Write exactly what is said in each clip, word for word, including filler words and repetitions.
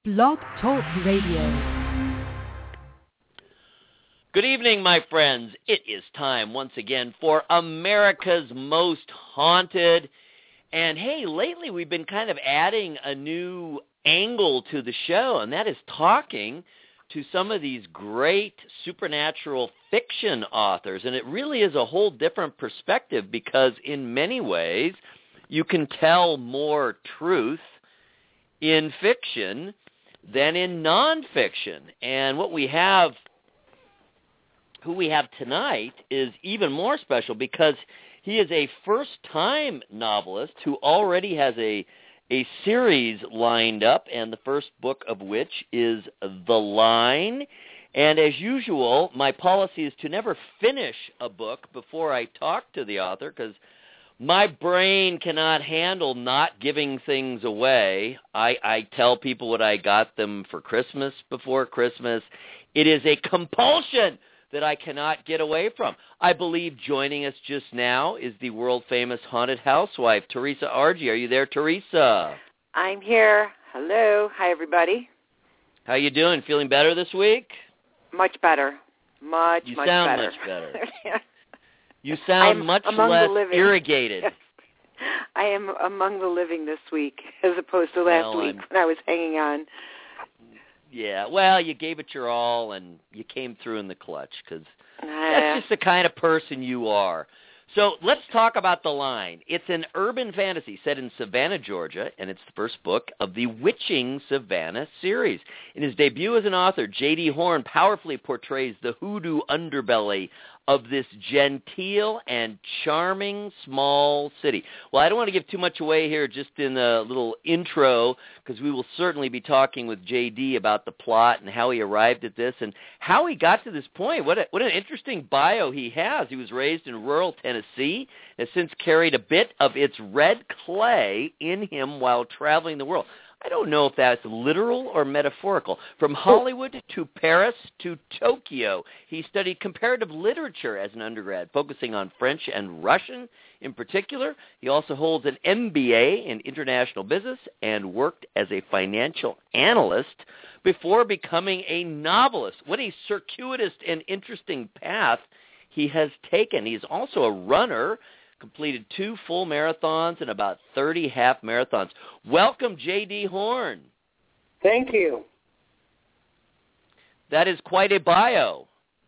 Blog Talk Radio. Good evening, my friends. It is time once again for America's Most Haunted. And hey, lately we've been kind of adding a new angle to the show, and that is talking to some of these great supernatural fiction authors. And it really is a whole different perspective because in many ways you can tell more truth in fiction than in nonfiction. And what we have, who we have tonight, is even more special because he is a first-time novelist who already has a a series lined up, and the first book of which is The Line. And as usual, my policy is to never finish a book before I talk to the author because my brain cannot handle not giving things away. I, I tell people what I got them for Christmas before Christmas. It is a compulsion that I cannot get away from. I believe joining us just now is the world-famous haunted housewife, Teresa Argy. Are you there, Teresa? I'm here. Hello. Hi, everybody. How you doing? Feeling better this week? Much better. Much, you much sound better. much better. You sound I'm much among less the living. irrigated. I am among the living this week as opposed to last well, week I'm... when I was hanging on. Yeah, well, you gave it your all, and you came through in the clutch, because Uh, that's just the kind of person you are. So let's talk about The Line. It's an urban fantasy set in Savannah, Georgia, and it's the first book of the Witching Savannah series. In his debut as an author, J D. Horn powerfully portrays the hoodoo underbelly of this genteel and charming small city. Well, I don't want to give too much away here just in a little intro, because we will certainly be talking with J D about the plot and how he arrived at this and how he got to this point. What a, what an interesting bio he has. He was raised in rural Tennessee, has since carried a bit of its red clay in him while traveling the world. I don't know if that's literal or metaphorical. From Hollywood to Paris to Tokyo, he studied comparative literature as an undergrad, focusing on French and Russian in particular. He also holds an M B A in international business and worked as a financial analyst before becoming a novelist. What a circuitous and interesting path he has taken. He's also a runner, completed two full marathons and about thirty half marathons. Welcome, J D. Horn. Thank you. That is quite a bio.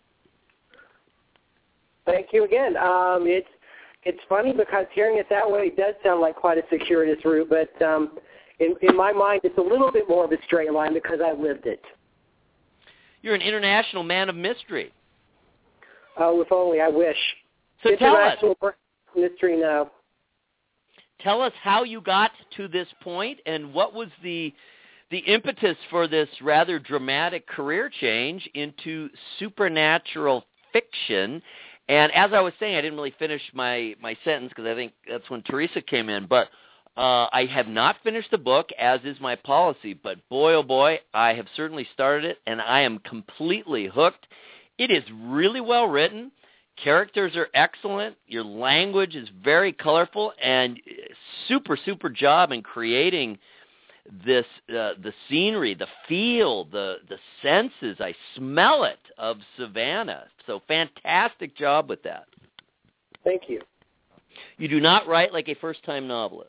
Thank you again. Um, it's it's funny because hearing it that way does sound like quite a circuitous route, but um, in, in my mind it's a little bit more of a straight line because I lived it. You're an international man of mystery. Oh, if only I wish. So tell us. Mystery now. Tell us how you got to this point and what was the the impetus for this rather dramatic career change into supernatural fiction. And as I was saying, I didn't really finish my, my sentence because I think that's when Teresa came in. But uh, I have not finished the book, as is my policy. But boy, oh boy, I have certainly started it, and I am completely hooked. It is really well written. Characters are excellent. Your language is very colorful, and super, super job in creating this uh, the scenery, the feel, the the senses. I smell it of Savannah. So fantastic job with that. Thank you. You do not write like a first-time novelist.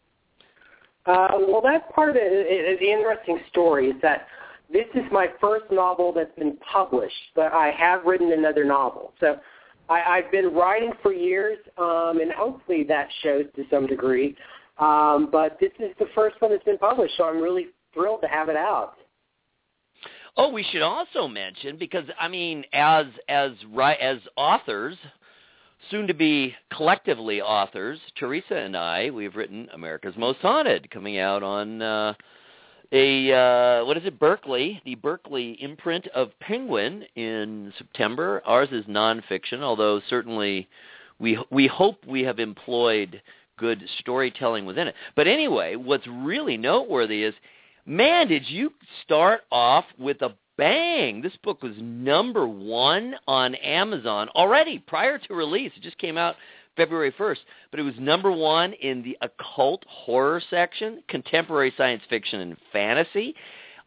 Uh, well, that's part of it, it, the interesting story is that this is my first novel that's been published, but I have written another novel. So I, I've been writing for years, um, and hopefully that shows to some degree. Um, but this is the first one that's been published, so I'm really thrilled to have it out. Oh, we should also mention, because, I mean, as as as authors, soon to be collectively authors, Teresa and I, we've written America's Most Haunted, coming out on uh, a, uh, what is it, Berkeley, the Berkeley imprint of Penguin in September. Ours is nonfiction, although certainly we we hope we have employed good storytelling within it. But anyway, what's really noteworthy is, man, did you start off with a bang. This book was number one on Amazon already prior to release. It just came out February first, but it was number one in the occult horror section, contemporary science fiction and fantasy.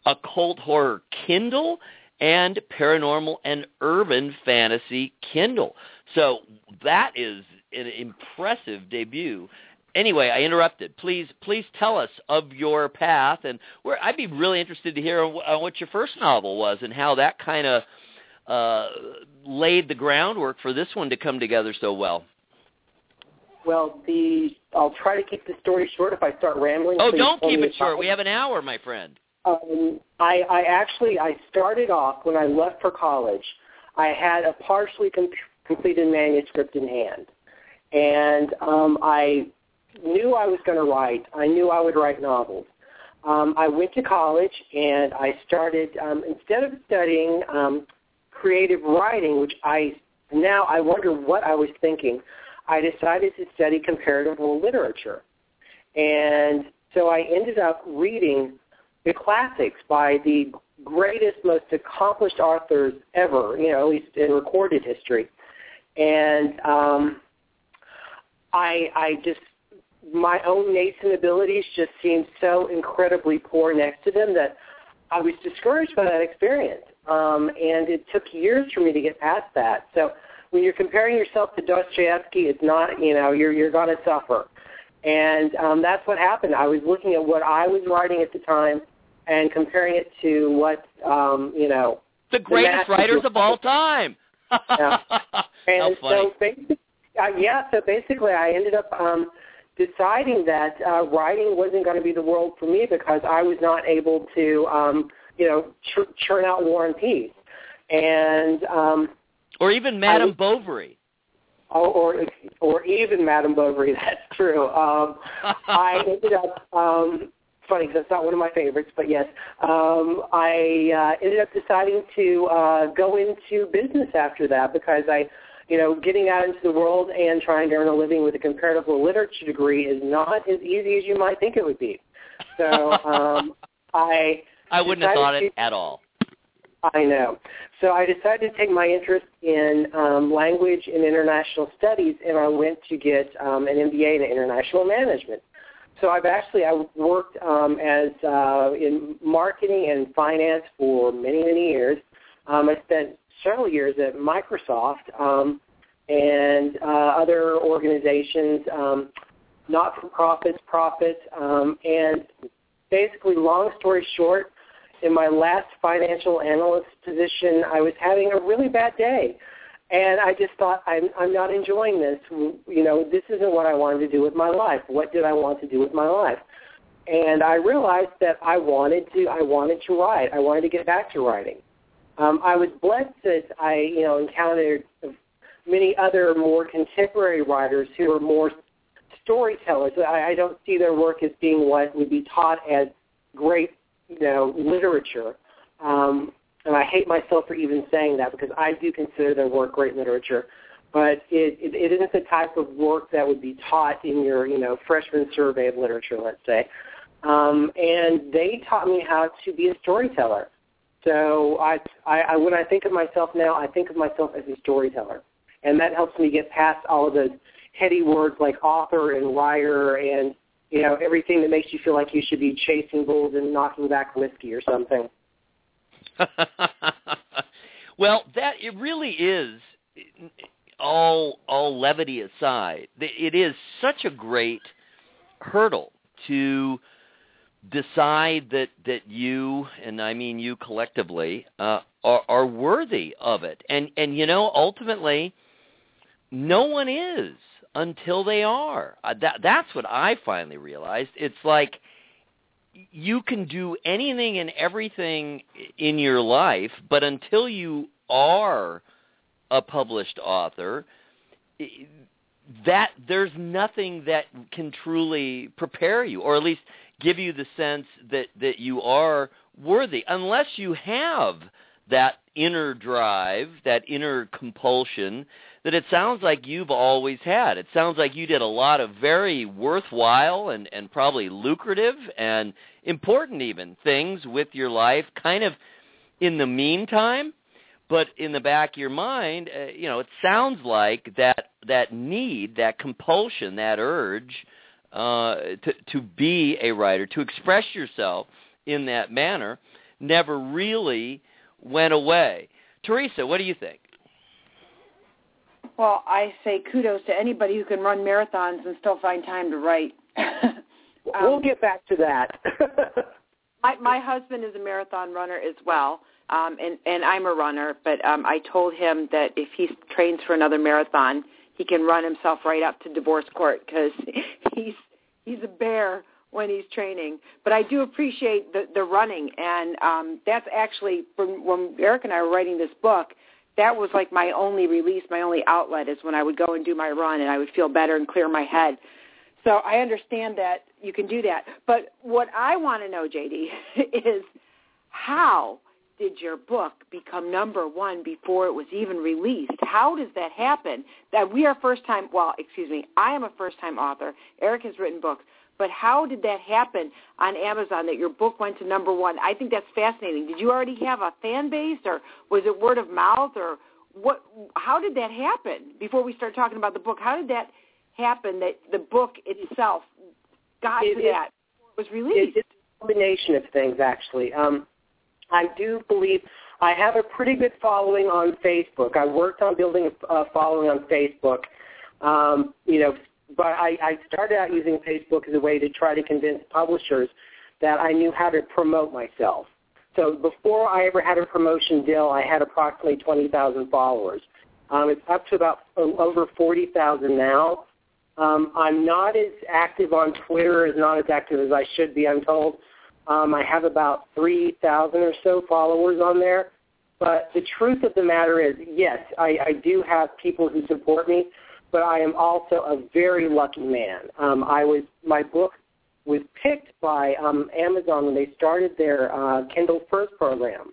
occult horror Kindle and paranormal and urban fantasy Kindle. So that is an impressive debut. Anyway, I interrupted. Please, please tell us of your path, and where I'd be really interested to hear on what your first novel was and how that kind of uh, laid the groundwork for this one to come together so well. Well, the I'll try to keep the story short. If I start rambling, oh, please don't tell keep me it short. about We have an hour, my friend. Um, I, I actually I started off when I left for college. I had a partially com- completed manuscript in hand, and um, I knew I was going to write. I knew I would write novels. Um, I went to college, and I started, um, instead of studying um, creative writing, which I now I wonder what I was thinking, I decided to study comparative literature. And so I ended up reading the classics by the greatest, most accomplished authors ever, you know, at least in recorded history. And um, I, I just, my own nascent abilities just seemed so incredibly poor next to them that I was discouraged by that experience. Um, and it took years for me to get past that. So when you're comparing yourself to Dostoevsky, it's not, you know, you're you're going to suffer. And um, that's what happened. I was looking at what I was writing at the time and comparing it to what, um, you know. The greatest the writers of all time. Yeah. And How funny. so basically, uh, yeah, so basically I ended up um, deciding that uh, writing wasn't going to be the world for me because I was not able to, um, you know, ch- churn out War and Peace. And... Um, or even Madame was, Bovary. Oh, or or even Madame Bovary, that's true. Um, I ended up, um, funny because that's not one of my favorites, but yes, um, I uh, ended up deciding to uh, go into business after that because I, you know, getting out into the world and trying to earn a living with a comparative literature degree is not as easy as you might think it would be. So um, I I wouldn't have thought it to, at all. I know. So I decided to take my interest in um, language and international studies, and I went to get um, an M B A in international management. So I've actually I worked um, as uh, in marketing and finance for many, many years. Um, I spent several years at Microsoft um, and uh, other organizations, um, not-for-profits, profits, um, and basically, long story short, in my last financial analyst position, I was having a really bad day. And I just thought, I'm, I'm not enjoying this. You know, this isn't what I wanted to do with my life. What did I want to do with my life? And I realized that I wanted to, I wanted to write. I wanted to get back to writing. Um, I was blessed that I, you know, encountered many other more contemporary writers who are more storytellers. I, I don't see their work as being what would be taught as great, you know, literature. Um, and I hate myself for even saying that because I do consider their work great literature. But it, it, it isn't the type of work that would be taught in your, you know, freshman survey of literature, let's say. Um, and they taught me how to be a storyteller. So I, I, I, when I think of myself now, I think of myself as a storyteller. And that helps me get past all of those heady words like author and writer and, you know, everything that makes you feel like you should be chasing bulls and knocking back whiskey or something. Well, that it really is, all all levity aside, it is such a great hurdle to decide that, that you, and I mean you collectively, uh, are, are worthy of it. And, and, you know, ultimately, no one is until they are. Uh, that, that's what I finally realized. It's like you can do anything and everything in your life, but until you are a published author, that there's nothing that can truly prepare you, or at least give you the sense that, that you are worthy, unless you have that inner drive, that inner compulsion that it sounds like you've always had. It sounds like you did a lot of very worthwhile and, and probably lucrative and important even things with your life kind of in the meantime. But in the back of your mind, uh, you know, it sounds like that that need, that compulsion, that urge uh, to, to be a writer, to express yourself in that manner, never really went away. Teresa, what do you think? Well, I say kudos to anybody who can run marathons and still find time to write. um, we'll get back to that. my, my husband is a marathon runner as well, um, and, and I'm a runner, but um, I told him that if he trains for another marathon, he can run himself right up to divorce court because he's he's a bear when he's training. But I do appreciate the, the running, and um, that's actually, from when Eric and I were writing this book, that was like my only release, my only outlet is when I would go and do my run, and I would feel better and clear my head. So I understand that you can do that. But what I want to know, J D, is how did your book become number one before it was even released? How does that happen? That we are first-time, well, excuse me, I am a first-time author. Eric has written books. But how did that happen on Amazon that your book went to number one? I think that's fascinating. Did you already have a fan base, or was it word of mouth, or what? How did that happen? Before we start talking about the book, how did that happen that the book itself got it, to that, it was released? It's a combination of things, actually. Um, I do believe I have a pretty good following on Facebook. I worked on building a following on Facebook, um, you know, but I, I started out using Facebook as a way to try to convince publishers that I knew how to promote myself. So before I ever had a promotion deal, I had approximately twenty thousand followers. Um, it's up to about over forty thousand now. Um, I'm not as active on Twitter, as not as active as I should be, I'm told. Um, I have about three thousand or so followers on there. But the truth of the matter is, yes, I, I do have people who support me, but I am also a very lucky man. Um, I was my book was picked by um, Amazon when they started their uh, Kindle First program,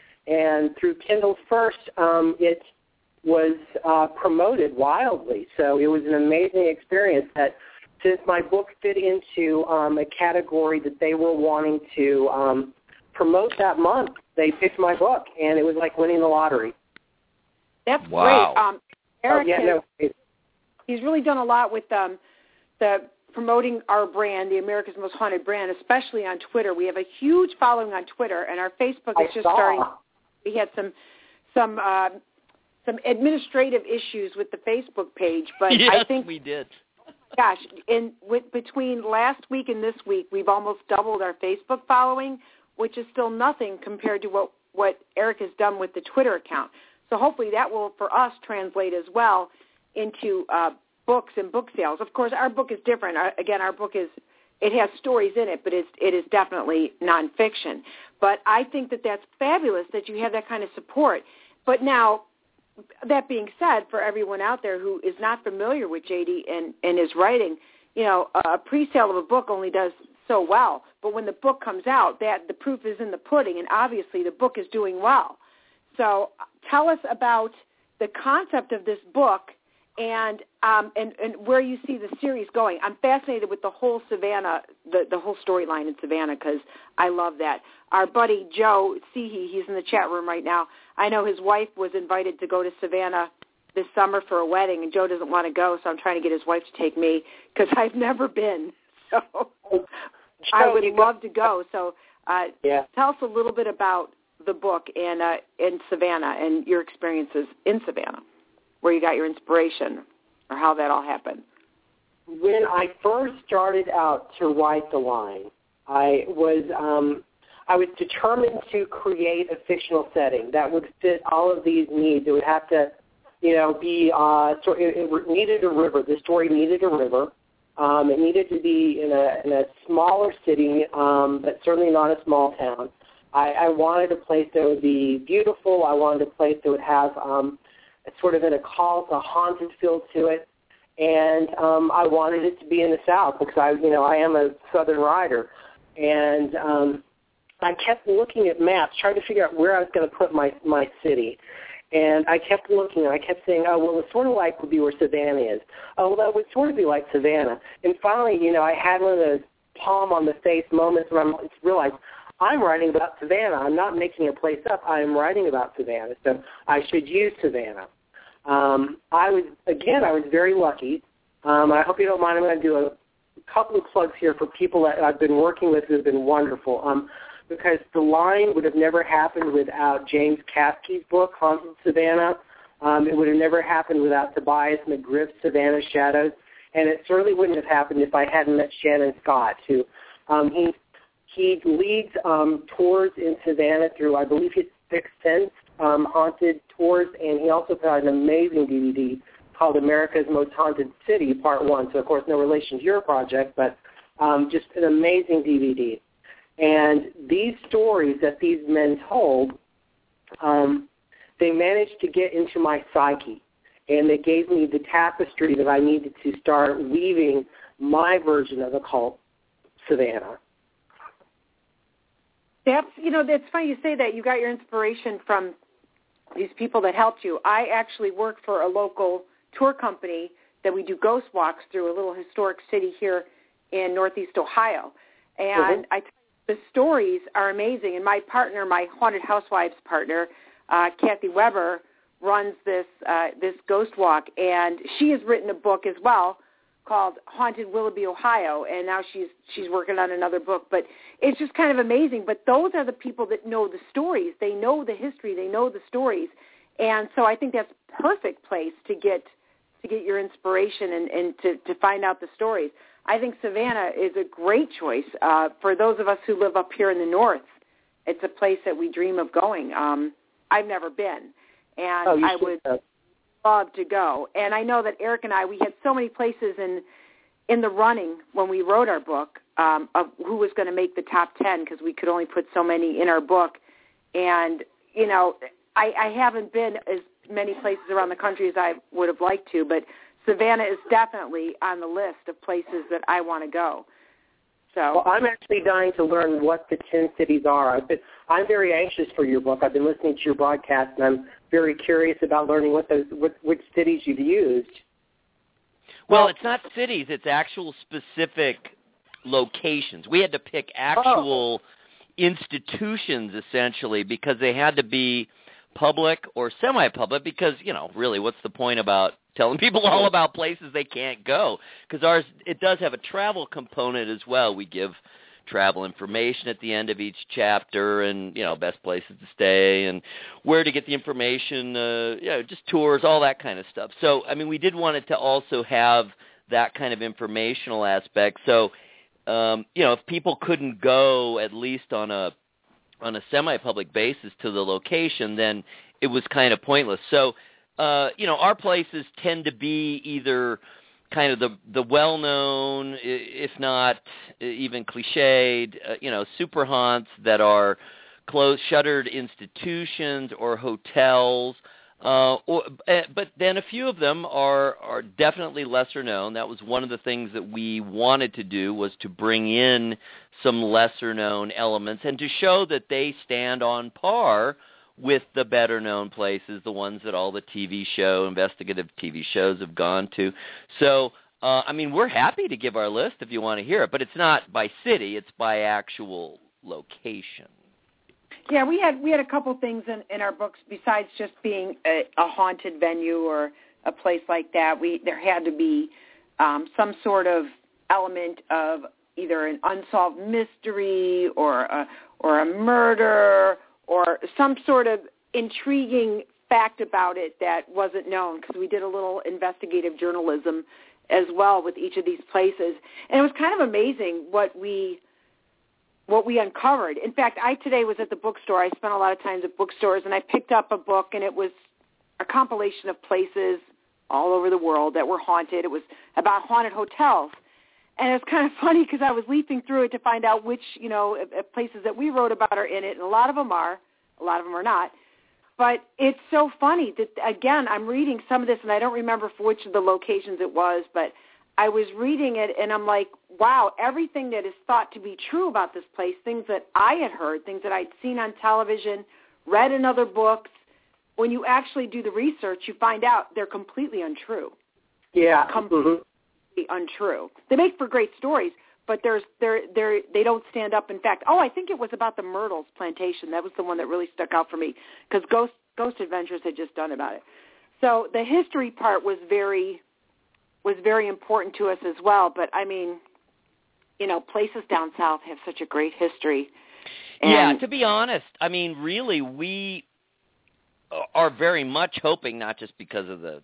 and through Kindle First, um, it was uh, promoted wildly. So it was an amazing experience. That since my book fit into um, a category that they were wanting to um, promote that month, they picked my book, and it was like winning the lottery. That's wow. great. Um, Eric oh, yeah, has, no, it, he's really done a lot with um, the promoting our brand, the America's Most Haunted brand, especially on Twitter. We have a huge following on Twitter, and our Facebook is I just saw. starting. We had some some uh, some administrative issues with the Facebook page, but yes, I think we did. Gosh, in with, between last week and this week, we've almost doubled our Facebook following, which is still nothing compared to what, what Eric has done with the Twitter account. So hopefully that will, for us, translate as well into uh, books and book sales. Of course, our book is different. Our, again, our book is, it has stories in it, but it's, it is definitely nonfiction. But I think that that's fabulous that you have that kind of support. But now, that being said, for everyone out there who is not familiar with J D and, and his writing, you know, a pre-sale of a book only does so well. But when the book comes out, that the proof is in the pudding, and obviously the book is doing well. So tell us about the concept of this book and um, and, and where you see the series going. I'm fascinated with the whole Savannah, the, the whole storyline in Savannah, because I love that. Our buddy Joe Seehee, he's in the chat room right now. I know his wife was invited to go to Savannah this summer for a wedding, and Joe doesn't want to go, so I'm trying to get his wife to take me because I've never been. So Joe, I would love go- to go. So uh, yeah. tell us a little bit about the book and uh, in Savannah and your experiences in Savannah, where you got your inspiration or how that all happened. When I first started out to write the line, I was um, I was determined to create a fictional setting that would fit all of these needs. It would have to, you know, be uh, so it, it needed a river. The story needed a river. Um, it needed to be in a in a smaller city, um, but certainly not a small town. I, I wanted a place that would be beautiful. I wanted a place that would have um, sort of an occult, a haunted feel to it. And um, I wanted it to be in the South because I, you know, I am a Southern writer, and um, I kept looking at maps, trying to figure out where I was going to put my my city. And I kept looking, and I kept saying, oh, well, it's sort of like would be where Savannah is. Oh, well, that would sort of be like Savannah. And finally, you know, I had one of those palm on the face moments where I realized I'm writing about Savannah. I'm not making a place up. I'm writing about Savannah, so I should use Savannah. Um, I was, again, I was very lucky. Um, I hope you don't mind. I'm going to do a couple of plugs here for people that I've been working with who have been wonderful. Um, because the line would have never happened without James Caskey's book, Haunted Savannah. Um, it would have never happened without Tobias McGriff's Savannah Shadows, and it certainly wouldn't have happened if I hadn't met Shannon Scott, who um, he he leads um, tours in Savannah through, I believe, his Sixth Sense um, haunted tours, and he also put out an amazing D V D called America's Most Haunted City, Part One. So, of course, no relation to your project, but um, just an amazing D V D. And these stories that these men told, um, they managed to get into my psyche, and they gave me the tapestry that I needed to start weaving my version of occult Savannah. That's, you know, that's funny you say that. You got your inspiration from these people that helped you. I actually work for a local tour company that we do ghost walks through a little historic city here in Northeast Ohio. And mm-hmm. I tell you, the stories are amazing. And my partner, my Haunted Housewives partner, uh, Kathy Weber, runs this uh, this ghost walk. And she has written a book as well called Haunted Willoughby, Ohio, and now she's she's working on another book. But it's just kind of amazing. But those are the people that know the stories. They know the history. They know the stories. And so I think that's a perfect place to get to get your inspiration and, and to, to find out the stories. I think Savannah is a great choice uh, for those of us who live up here in the north. It's a place that we dream of going. Um, I've never been, and oh, I would have. love to go. And I know that Eric and I, we had so many places in in the running when we wrote our book um, of who was going to make the top ten, because we could only put so many in our book. And, you know, I, I haven't been as many places around the country as I would have liked to, but Savannah is definitely on the list of places that I want to go. So well, I'm actually dying to learn what the ten cities are. I've been, I'm very anxious for your book. I've been listening to your broadcast, and I'm very curious about learning what those, what, which cities you've used. Well, it's not cities. It's actual specific locations. We had to pick actual oh. institutions, essentially, because they had to be public or semi-public because, you know, really, what's the point about telling people all about places they can't go? Because ours, it does have a travel component as well. We give travel information at the end of each chapter and, you know, best places to stay and where to get the information, uh, you know, just tours, all that kind of stuff. So, I mean, we did want it to also have that kind of informational aspect. So, um, you know, if people couldn't go at least on a on a semi-public basis to the location, then it was kind of pointless. So, uh, you know, our places tend to be either kind of the the well-known, if not even cliched, uh, you know, super haunts that are closed, shuttered institutions or hotels. Uh, or, but then a few of them are are definitely lesser known. That was one of the things that we wanted to do, was to bring in some lesser known elements and to show that they stand on par with the better-known places, the ones that all the T V show, investigative T V shows have gone to. So, uh, I mean, we're happy to give our list if you want to hear it, but it's not by city, it's by actual location. Yeah, we had we had a couple things in, in our books besides just being a, a haunted venue or a place like that. We there had to be um, some sort of element of either an unsolved mystery or a, or a murder or some sort of intriguing fact about it that wasn't known, because we did a little investigative journalism as well with each of these places. And it was kind of amazing what we what we uncovered. In fact, I today was at the bookstore. I spent a lot of time at bookstores, and I picked up a book, and it was a compilation of places all over the world that were haunted. It was about haunted hotels. And it's kind of funny because I was leafing through it to find out which, you know, places that we wrote about are in it, and a lot of them are, a lot of them are not. But it's so funny that, again, I'm reading some of this, and I don't remember for which of the locations it was, but I was reading it, and I'm like, wow, everything that is thought to be true about this place, things that I had heard, things that I'd seen on television, read in other books, when you actually do the research, you find out they're completely untrue. Yeah. Completely mm-hmm. untrue. They make for great stories, but there's they're they're they don't stand up. In fact, oh, I think it was about the Myrtles plantation. That was the one that really stuck out for me, because Ghost Ghost Adventures had just done about it. So the history part was very was very important to us as well. But I mean, you know, places down south have such a great history. And yeah, to be honest, I mean, really, we are very much hoping, not just because of the,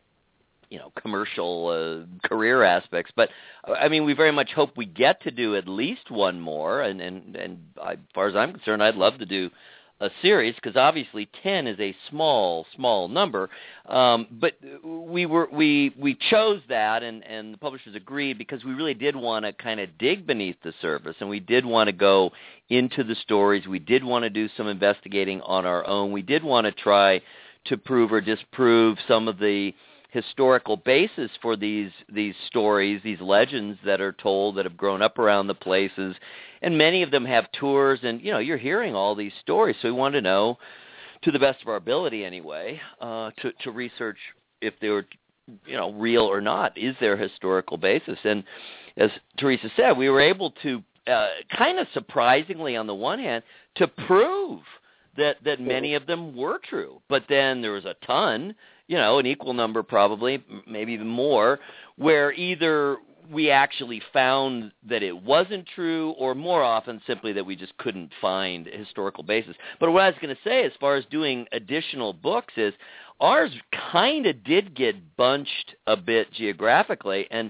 you know, commercial uh, career aspects, but I mean, we very much hope we get to do at least one more. And and and I, as far as I'm concerned, I'd love to do a series, because obviously ten is a small, small number. Um, but we were we we chose that, and and the publishers agreed, because we really did want to kind of dig beneath the surface, and we did want to go into the stories. We did want to do some investigating on our own. We did want to try to prove or disprove some of the historical basis for these these stories, these legends that are told, that have grown up around the places, and many of them have tours, and you know, you're hearing all these stories, so we wanted to know, to the best of our ability anyway, uh, to to research if they were, you know, real or not. Is there a historical basis? And as Teresa said, we were able to uh, kind of surprisingly, on the one hand, to prove that that many of them were true, but then there was a ton, you know, an equal number probably, maybe even more, where either we actually found that it wasn't true, or more often simply that we just couldn't find a historical basis. But what I was going to say, as far as doing additional books, is ours kind of did get bunched a bit geographically, and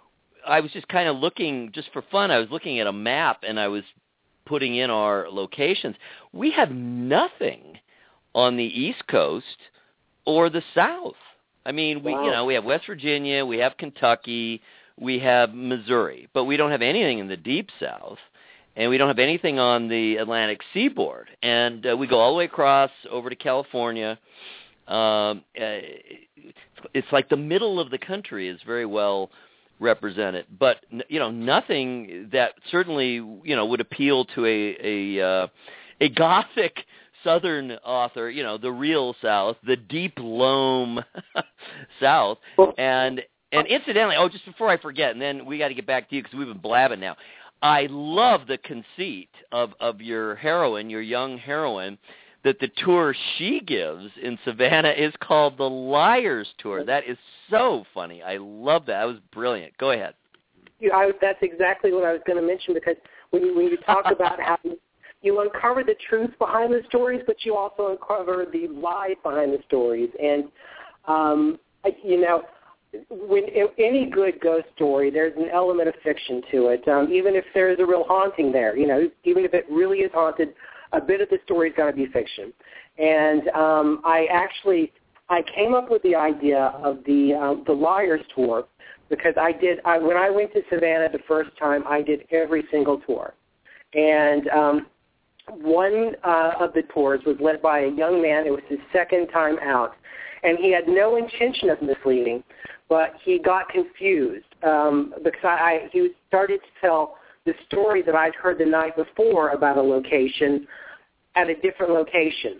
I was just kind of looking, just for fun, I was looking at a map, and I was putting in our locations. We have nothing on the East Coast or the South. I mean, we wow. you know, we have West Virginia, we have Kentucky, we have Missouri, but we don't have anything in the Deep South, and we don't have anything on the Atlantic seaboard. And uh, we go all the way across over to California. Um, uh, it's like the middle of the country is very well represented, but you know, nothing that certainly, you know, would appeal to a a, uh, a Gothic Southern author, you know, the real South, the deep loam South. And and incidentally, oh, just before I forget, and then we got to get back to you because we've been blabbing now. I love the conceit of, of your heroine, your young heroine, that the tour she gives in Savannah is called the Liars Tour. That is so funny. I love that. That was brilliant. Go ahead. You, I, that's exactly what I was going to mention, because when you, when you talk about how you uncover the truth behind the stories, but you also uncover the lies behind the stories. And, um, you know, when any good ghost story, there's an element of fiction to it, um, even if there's a real haunting there. You know, even if it really is haunted, a bit of the story's got to be fiction. And um, I actually, I came up with the idea of the um, the Liars Tour because I did, I, when I went to Savannah the first time, I did every single tour. And um, one uh, of the tours was led by a young man. It was his second time out. And he had no intention of misleading, but he got confused um, because I, I, he started to tell the story that I'd heard the night before about a location at a different location.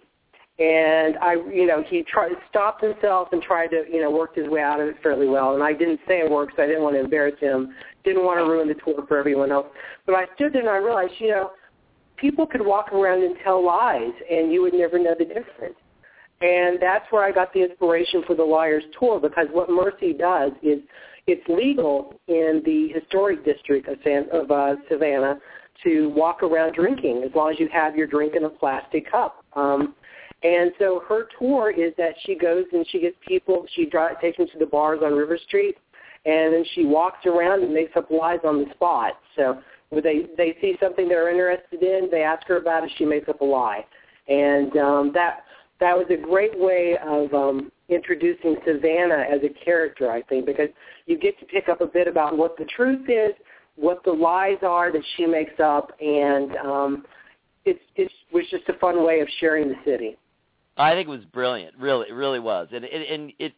And I, you know, he tried, stopped himself and tried to, you know, work his way out of it fairly well. And I didn't say a word because I didn't want to embarrass him, didn't want to ruin the tour for everyone else. But I stood there and I realized, you know, people could walk around and tell lies, and you would never know the difference. And that's where I got the inspiration for the Liars Tour, because what Mercy does is it's legal in the historic district of, San, of uh, Savannah to walk around drinking as long as you have your drink in a plastic cup. Um, and so her tour is that she goes and she gets people, she drives, takes them to the bars on River Street, and then she walks around and makes up lies on the spot. So when they, they see something they're interested in, they ask her about it, she makes up a lie. And um, that that was a great way of um, introducing Savannah as a character, I think, because you get to pick up a bit about what the truth is, what the lies are that she makes up, and um, it, it was just a fun way of sharing the city. I think it was brilliant. Really, it really was. And it, and it,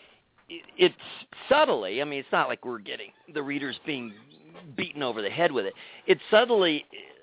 it, it's subtly, I mean, it's not like we're getting the readers being beaten over the head with it. It subtly,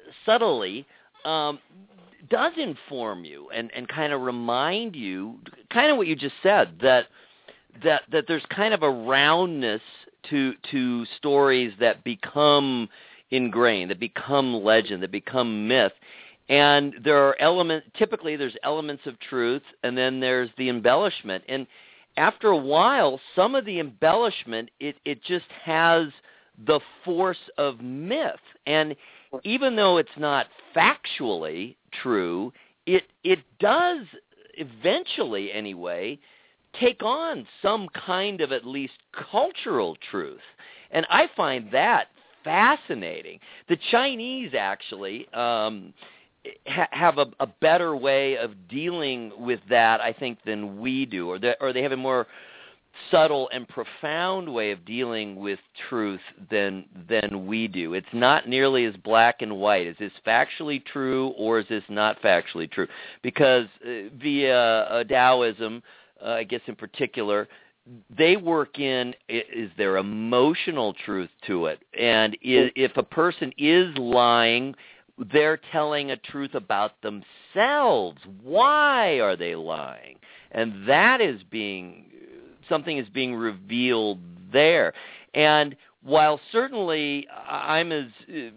subtly um, does inform you and, and kind of remind you, kind of what you just said, that that that there's kind of a roundness to to stories that become ingrained, that become legend, that become myth. And there are elements, typically there's elements of truth, and then there's the embellishment. And after a while, some of the embellishment, it, it just has the force of myth. And even though it's not factually true, it it does eventually, anyway, take on some kind of at least cultural truth. And I find that fascinating. The Chinese actually um, ha- have a, a better way of dealing with that, I think, than we do, or they, or they have a more subtle and profound way of dealing with truth than than we do. It's not nearly as black and white. Is this factually true or is this not factually true? Because uh, via uh, Taoism, uh, I guess in particular, they work in, is there emotional truth to it? And is, if a person is lying, they're telling a truth about themselves. Why are they lying? And that is being, something is being revealed there. And while certainly I'm as,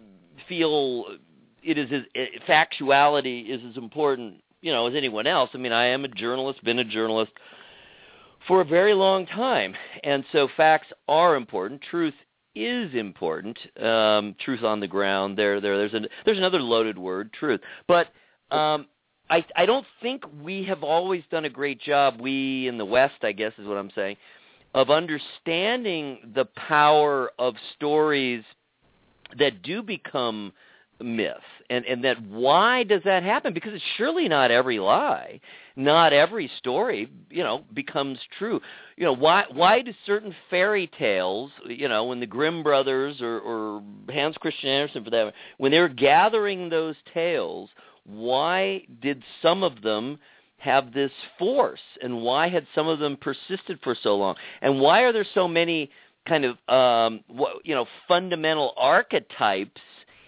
feel it is as, factuality is as important, you know, as anyone else. I mean, I am a journalist, been a journalist for a very long time, and so facts are important. Truth is important. Um, truth on the ground. There, there, there's a, there's another loaded word, truth. But um, I, I don't think we have always done a great job. We in the West, I guess, is what I'm saying, of understanding the power of stories that do become myth, and and that why does that happen? Because it's surely not every lie, not every story, you know, becomes true. You know, why why do certain fairy tales, you know, when the Grimm brothers or, or Hans Christian Andersen for that, when they were gathering those tales, why did some of them have this force, and why had some of them persisted for so long, and why are there so many kind of um, you know fundamental archetypes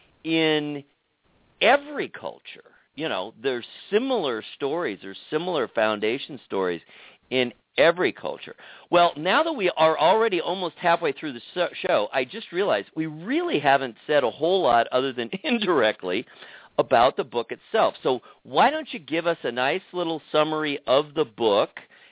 in every culture? You know, there's similar stories, there's similar foundation stories in every culture. Well, now that we are already almost halfway through the show, I just realized we really haven't said a whole lot other than indirectly about the book itself. So why don't you give us a nice little summary of the book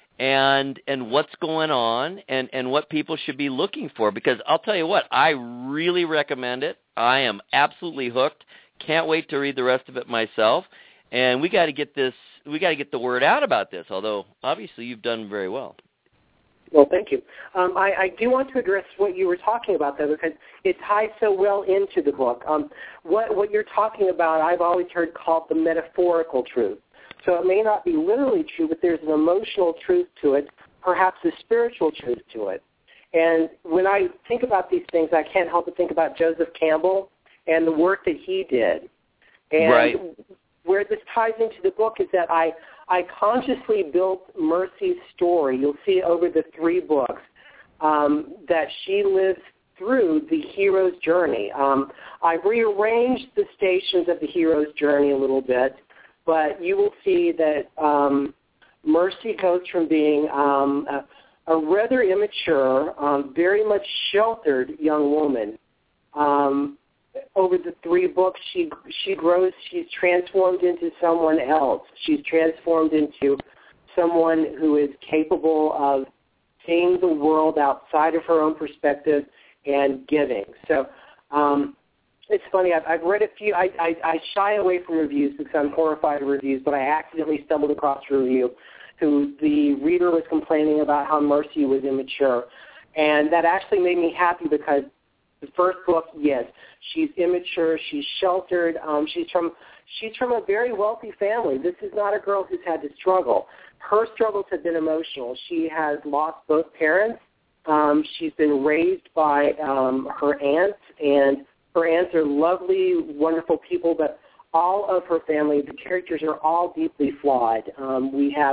and and what's going on and, and what people should be looking for? Because I'll tell you what, I really recommend it. I am absolutely hooked. Can't wait to read the rest of it myself. And we got to get this. We got to get the word out about this. Although obviously you've done very well. Well, thank you. Um, I, I do want to address what you were talking about, though, because it ties so well into the book. Um, what what you're talking about, I've always heard called the metaphorical truth. So it may not be literally true, but there's an emotional truth to it, perhaps a spiritual truth to it. And when I think about these things, I can't help but think about Joseph Campbell and the work that he did. And right. Where this ties into the book is that I, I consciously built Mercy's story. You'll see over the three books um, that she lives through the hero's journey. Um, I've rearranged the stations of the hero's journey a little bit, but you will see that um, Mercy goes from being um, a, a rather immature, um, very much sheltered young woman. Um, over the three books, she she grows. She's transformed into someone else. She's transformed into someone who is capable of seeing the world outside of her own perspective and giving. So um, it's funny. I've, I've read a few. I, I, I shy away from reviews because I'm horrified of reviews, but I accidentally stumbled across a review who the reader was complaining about how Mercy was immature. And that actually made me happy because the first book, yes, she's immature, she's sheltered, um, she's from she's from a very wealthy family. This is not a girl who's had to struggle. Her struggles have been emotional. She has lost both parents. Um, she's been raised by um, her aunts, and her aunts are lovely, wonderful people, but all of her family, the characters are all deeply flawed. Um, we have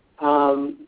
um,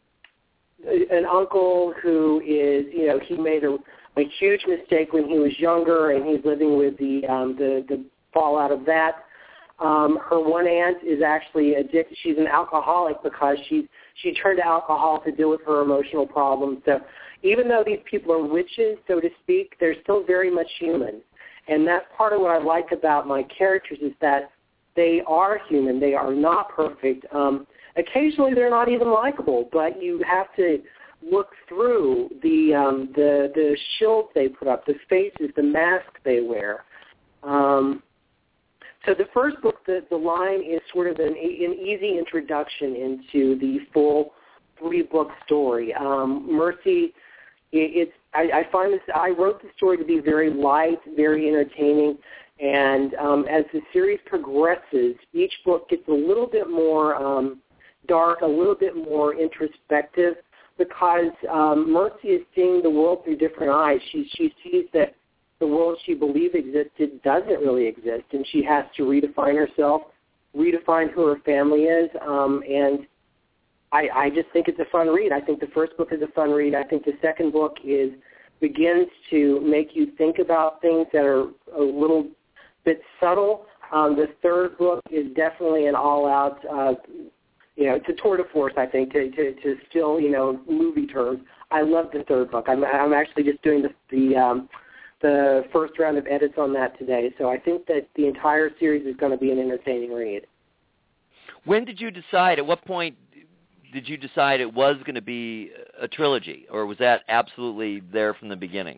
an uncle who is, you know, he made a a huge mistake when he was younger, and he's living with the um, the, the fallout of that. Um, her one aunt is actually addicted. She's an alcoholic because she she turned to alcohol to deal with her emotional problems. So even though these people are witches, so to speak, they're still very much human. And that's part of what I like about my characters is that they are human. They are not perfect. Um, occasionally they're not even likable, but you have to look through the um, the the shields they put up, the faces, the mask they wear, Um, so the first book, the, the line is sort of an, an easy introduction into the full three-book story. Um, Mercy, it, it's I, I find this. I wrote the story to be very light, very entertaining, and um, as the series progresses, each book gets a little bit more um, dark, a little bit more introspective, because um, Mercy is seeing the world through different eyes. She she sees that the world she believed existed doesn't really exist, and she has to redefine herself, redefine who her family is, um, and I, I just think it's a fun read. I think the first book is a fun read. I think the second book is begins to make you think about things that are a little bit subtle. Um, the third book is definitely an all-out, uh, you know, it's a tour de force, I think, to, to, to still, you know, movie terms. I love the third book. I'm, I'm actually just doing the the, um, the first round of edits on that today. So I think that the entire series is going to be an entertaining read. When did you decide, at what point did you decide it was going to be a trilogy, or was that absolutely there from the beginning?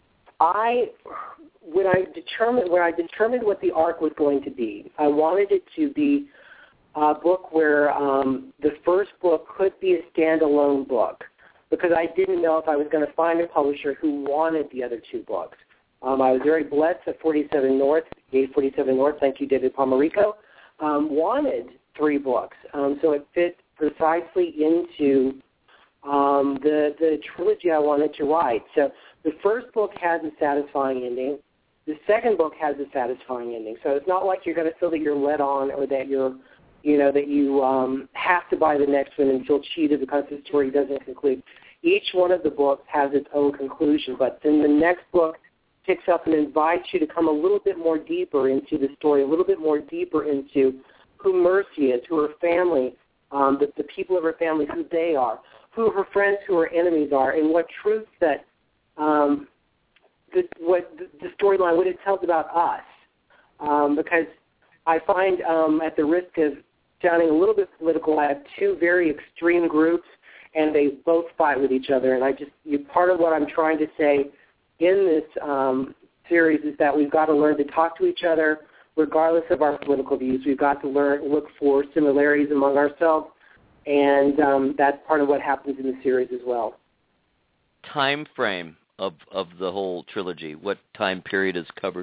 I, when I determined when I determined what the arc was going to be, I wanted it to be a book where um, the first book could be a standalone book, because I didn't know if I was going to find a publisher who wanted the other two books. Um, I was very blessed that forty-seven North, eight forty-seven North, thank you, David Palmerico, um, wanted three books. Um, so it fit precisely into um, the the trilogy I wanted to write. So the first book has a satisfying ending. The second book has a satisfying ending. So it's not like you're going to feel that you're led on, or that you're, you know, that you um, have to buy the next one and feel cheated because the story doesn't conclude. Each one of the books has its own conclusion, but then the next book picks up and invites you to come a little bit more deeper into the story, a little bit more deeper into who Mercy is, who her family, um, the, the people of her family, who they are, who her friends, who her enemies are, and what truths that um, the, what the, the storyline, what it tells about us. Um, because I find, um, at the risk of sounding a little bit political, I have two very extreme groups, and they both fight with each other. And I just, you, part of what I'm trying to say in this um, series is that we've got to learn to talk to each other, regardless of our political views. We've got to learn, look for similarities among ourselves, and um, that's part of what happens in the series as well. Time frame of, of the whole trilogy, what time period is covered?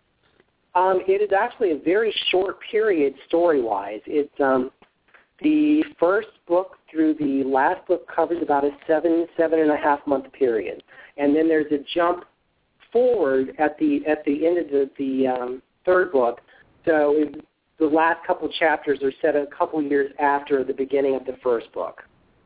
Um, it is actually a very short period story-wise. It's um, the first book through the last book covers about a seven, seven and a half month period, and then there's a jump forward at the at the end of the, the um, third book. So it, the last couple chapters are set a couple years after the beginning of the first book.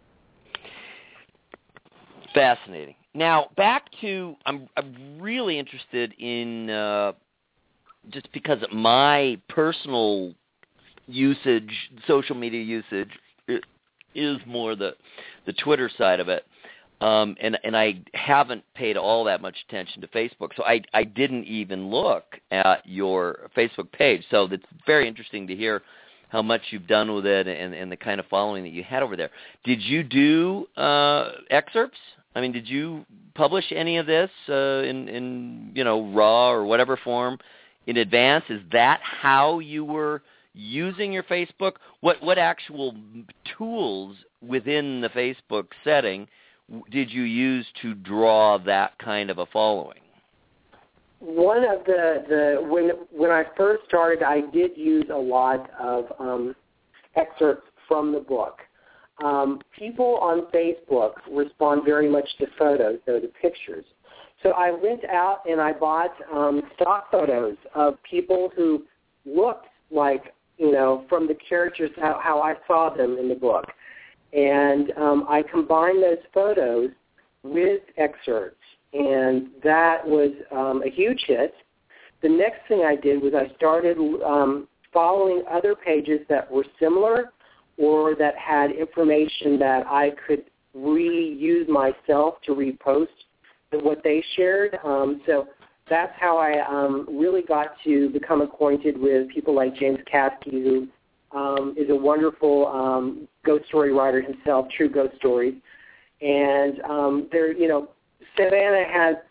Fascinating. Now, back to, I'm, I'm really interested in, uh, just because of my personal usage, social media usage, it is more the the Twitter side of it. Um, and, and I haven't paid all that much attention to Facebook, so I, I didn't even look at your Facebook page. So it's very interesting to hear how much you've done with it and, and the kind of following that you had over there. Did you do uh, excerpts? I mean, did you publish any of this uh, in, in, you know, raw or whatever form in advance? Is that how you were using your Facebook? What, what actual tools within the Facebook setting did you use to draw that kind of a following? One of the, the when when I first started, I did use a lot of um, excerpts from the book. Um, people on Facebook respond very much to photos, though, to pictures. So I went out and I bought um, stock photos of people who looked like, you know, from the characters, how, how I saw them in the book. And um, I combined those photos with excerpts, and that was um, a huge hit. The next thing I did was I started um, following other pages that were similar or that had information that I could reuse myself to repost what they shared. Um, so that's how I um, really got to become acquainted with people like James Caskey, who um, is a wonderful um, ghost story writer himself, True Ghost Stories. And um, there, you know, Savannah has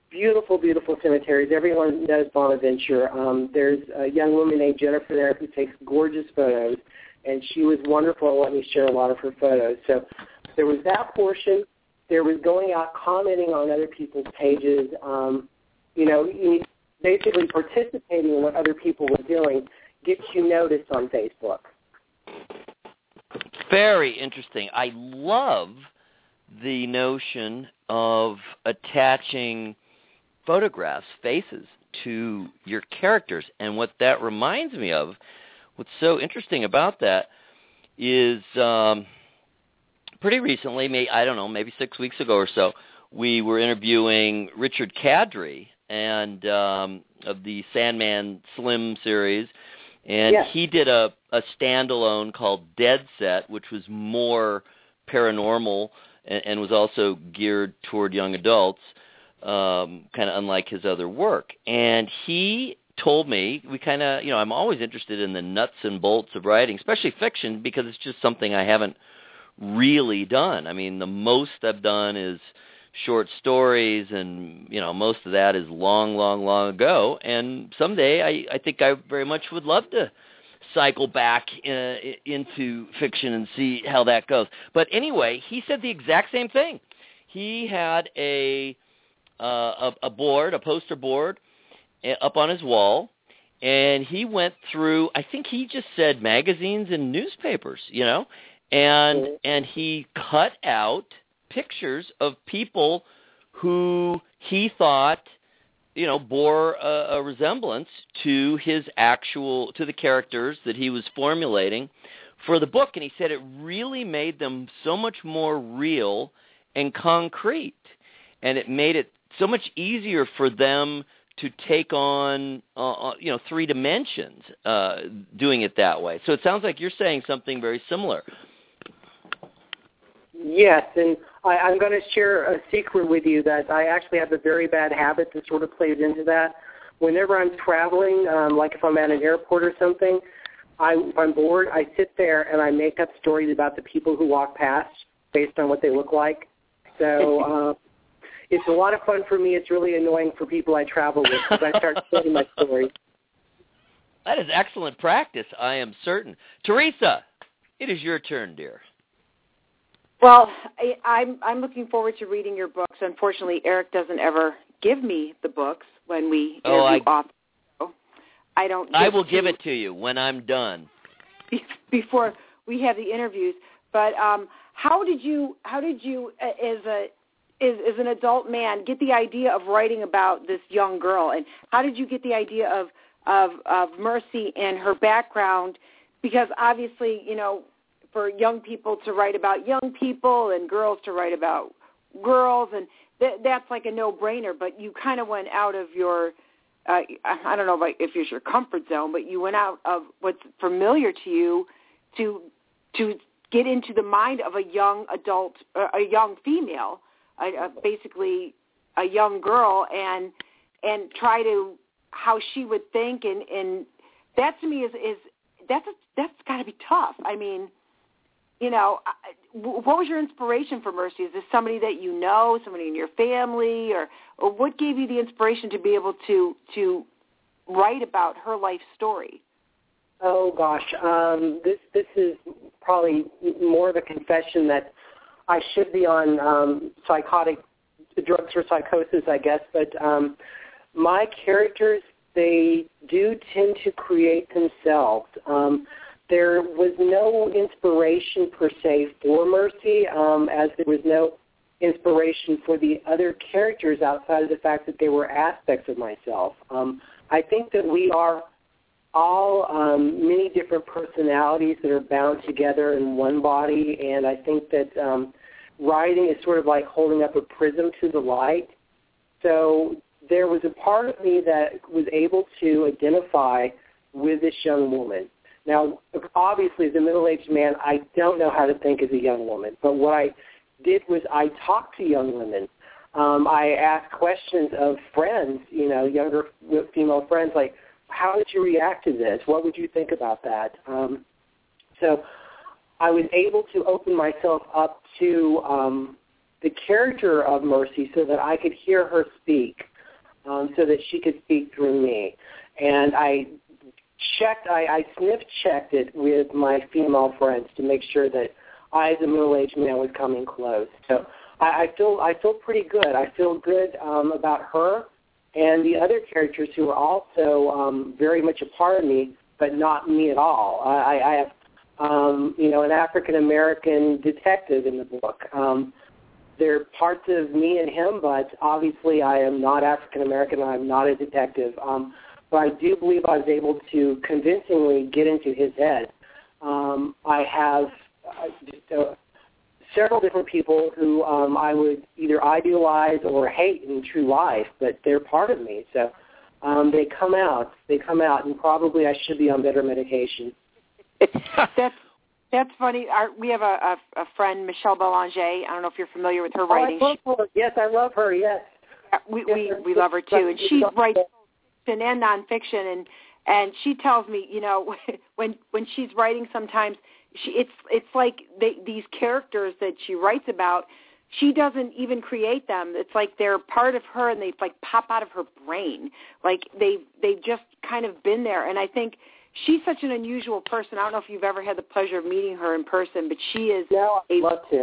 beautiful, beautiful cemeteries. Everyone knows Bonaventure. Um, there's a young woman named Jennifer there who takes gorgeous photos, and she was wonderful and let me share a lot of her photos. So there was that portion. There was going out, commenting on other people's pages, um, you know, basically participating in what other people were doing gets you noticed on Facebook. Very interesting. I love the notion of attaching photographs, faces, to your characters. And what that reminds me of, what's so interesting about that is um, pretty recently, may, I don't know, maybe six weeks ago or so, we were interviewing Richard Kadrey and um, of the Sandman Slim series, and yes. he did a, a standalone called Dead Set, which was more paranormal and, and was also geared toward young adults, um, kind of unlike his other work. And he told me, we kind of, you know, I'm always interested in the nuts and bolts of writing, especially fiction, because it's just something I haven't really done. I mean, the most I've done is short stories, and, you know, most of that is long, long, long ago. And someday I, I think I very much would love to cycle back uh, into fiction and see how that goes. But anyway, he said the exact same thing. He had a uh, a, a board, a poster board, up on his wall, and he went through, I think he just said magazines and newspapers, you know, and mm-hmm. and he cut out pictures of people who he thought, you know, bore a, a resemblance to his actual, to the characters that he was formulating for the book. And he said it really made them so much more real and concrete, and it made it so much easier for them to take on, uh, you know, three dimensions uh, doing it that way. So it sounds like you're saying something very similar. Yes, and I, I'm going to share a secret with you that I actually have a very bad habit that sort of plays into that. Whenever I'm traveling, um, like if I'm at an airport or something, I, if I'm bored, I sit there and I make up stories about the people who walk past based on what they look like. So uh, it's a lot of fun for me. It's really annoying for people I travel with because I start telling my stories. That is excellent practice, I am certain. Teresa, it is your turn, dear. Well, I, I'm I'm looking forward to reading your books. Unfortunately, Eric doesn't ever give me the books when we interview oh, I, authors. I don't. I will give it to you when I'm done. Before we have the interviews, but um, how did you how did you as a as, as an adult man get the idea of writing about this young girl, and how did you get the idea of of, of Mercy and her background? Because obviously, you know, for young people to write about young people and girls to write about girls, and th- that's like a no-brainer, but you kind of went out of your, uh, I don't know if it's your comfort zone, but you went out of what's familiar to you to to get into the mind of a young adult, uh, a young female, uh, uh, basically a young girl, and and try to, how she would think, and, and that to me is, is that's, a, that's got to be tough. I mean, you know, what was your inspiration for Mercy? Is this somebody that you know, somebody in your family, or, or what gave you the inspiration to be able to to write about her life story? Oh gosh, um, this this is probably more of a confession that I should be on um, psychotic drugs for psychosis, I guess. But um, my characters, they do tend to create themselves. Um, There was no inspiration per se for Mercy, um, as there was no inspiration for the other characters outside of the fact that they were aspects of myself. Um, I think that we are all um, many different personalities that are bound together in one body, and I think that um, writing is sort of like holding up a prism to the light. So there was a part of me that was able to identify with this young woman. Now, obviously, as a middle-aged man, I don't know how to think as a young woman. But what I did was I talked to young women. Um, I asked questions of friends, you know, younger female friends, like, how did you react to this? What would you think about that? Um, so I was able to open myself up to um, the character of Mercy so that I could hear her speak. um, so that she could speak through me. And I checked, I, I sniff checked it with my female friends to make sure that I, as a middle-aged man, was coming close. So I, I feel I feel pretty good. I feel good um, about her and the other characters who are also um, very much a part of me, but not me at all. I, I have, um, you know, an African-American detective in the book. Um, there are parts of me and him, but obviously I am not African-American. I'm not a detective. Um, but I do believe I was able to convincingly get into his head. Um, I have uh, just, uh, several different people who um, I would either idealize or hate in true life, but they're part of me. So um, they come out. They come out, and probably I should be on better medication. That's that's funny. Our, we have a, a, a friend, Michelle Belanger. I don't know if you're familiar with her writing. Oh, I love her. Yes, I love her, yes. We, we, we love her, too. And she writes fiction and nonfiction, and, and she tells me, you know, when when she's writing sometimes, she, it's it's like they, these characters that she writes about, she doesn't even create them. It's like they're part of her, and they like pop out of her brain. Like they they've just kind of been there. And I think she's such an unusual person. I don't know if you've ever had the pleasure of meeting her in person, but she is no, a love to.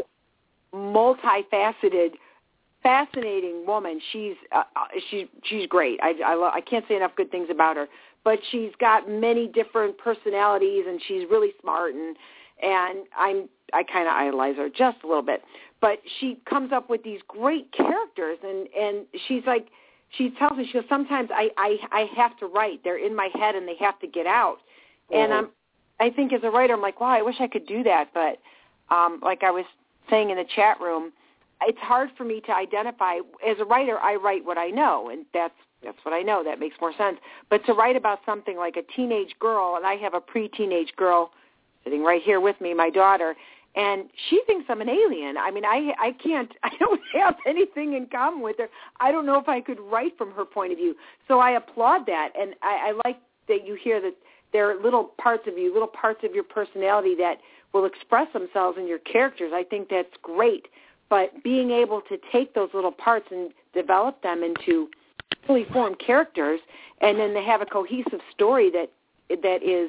multifaceted, fascinating woman. She's uh, she she's great. I I, love, I can't say enough good things about her. But she's got many different personalities, and she's really smart, and and I'm I kind of idolize her just a little bit. But she comes up with these great characters, and, and she's like, she tells me, she goes, sometimes I, I, I have to write. They're in my head, and they have to get out. Mm-hmm. And I'm, I think as a writer, I'm like, wow, I wish I could do that. But um, like I was saying in the chat room, it's hard for me to identify. As a writer, I write what I know, and that's that's what I know. That makes more sense. But to write about something like a teenage girl, and I have a pre-teenage girl sitting right here with me, my daughter, and she thinks I'm an alien. I mean, I I can't, I don't have anything in common with her. I don't know if I could write from her point of view. So I applaud that, and I, I like that you hear that there are little parts of you, little parts of your personality that will express themselves in your characters. I think that's great. But being able to take those little parts and develop them into fully formed characters, and then they have a cohesive story that that is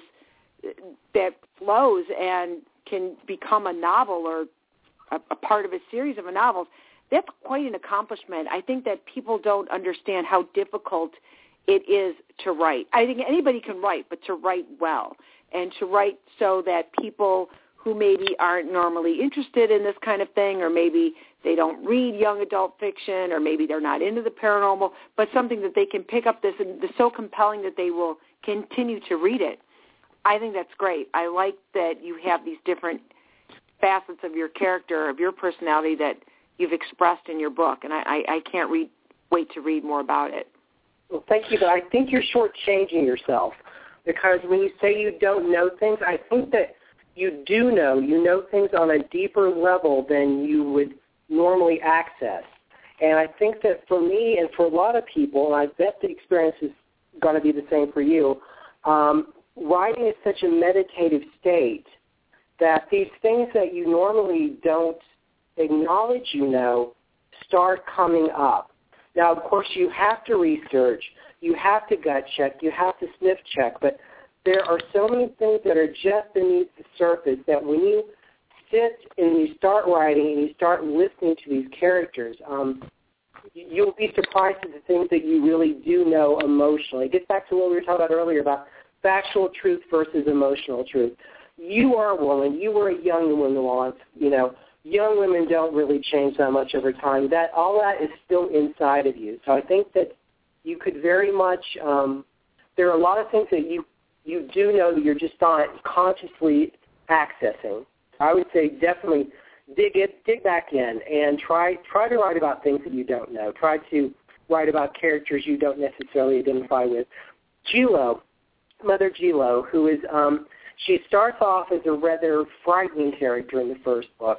that flows and can become a novel or a, a part of a series of novels, that's quite an accomplishment. I think that people don't understand how difficult it is to write. I think anybody can write, but to write well, and to write so that people who maybe aren't normally interested in this kind of thing, or maybe they don't read young adult fiction, or maybe they're not into the paranormal, but something that they can pick up this and it's so compelling that they will continue to read it. I think that's great. I like that you have these different facets of your character, of your personality that you've expressed in your book, and I, I, I can't read, wait to read more about it. Well, thank you, but I think you're shortchanging yourself, because when you say you don't know things, I think that you do know. You know things on a deeper level than you would normally access. And I think that for me and for a lot of people, and I bet the experience is going to be the same for you, um, writing is such a meditative state that these things that you normally don't acknowledge you know start coming up. Now, of course, you have to research, you have to gut check, you have to sniff check, but there are so many things that are just beneath the surface that when you sit and you start writing and you start listening to these characters, um, you'll be surprised at the things that you really do know emotionally. It gets back to what we were talking about earlier about factual truth versus emotional truth. You are a woman. You were a young woman once. You know, young women don't really change that much over time. That all that is still inside of you. So I think that you could very much. Um, there are a lot of things that you you do know that you're just not consciously accessing. I would say definitely dig it, dig back in, and try try to write about things that you don't know. Try to write about characters you don't necessarily identify with. Gilo. Mother Gilo, who is, um, she starts off as a rather frightening character in the first book.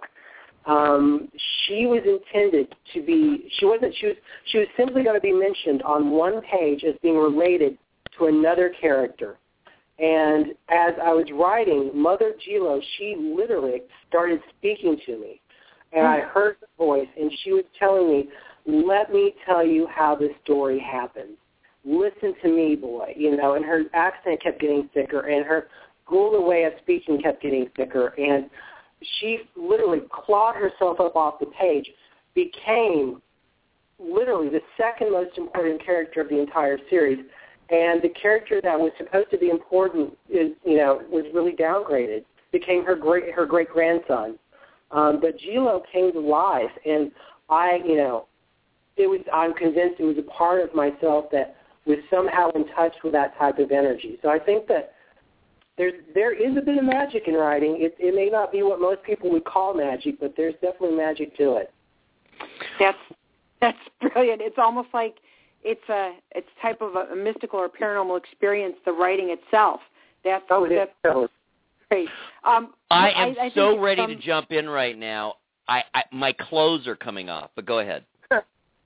Um, she was intended to be, she wasn't, she was, she was simply going to be mentioned on one page as being related to another character. And as I was writing, Mother Gilo, she literally started speaking to me. And I heard her voice, and she was telling me let me tell you how this story happened. Listen to me, boy. You know, and her accent kept getting thicker, and her golden way of speaking kept getting thicker, and she literally clawed herself up off the page, became literally the second most important character of the entire series, and the character that was supposed to be important is, you know, was really downgraded, became her great her great grandson. Um, but Gilo came to life, and I, you know, it was. I'm convinced it was a part of myself that was somehow in touch with that type of energy. So I think that there's there is a bit of magic in writing. It, it may not be what most people would call magic, but there's definitely magic to it. That's that's brilliant. It's almost like it's a it's type of a, a mystical or paranormal experience. The writing itself. That's oh, it that's is. Great. Um, I am I, I so ready um, to jump in right now. I, I my clothes are coming off, but go ahead. Uh,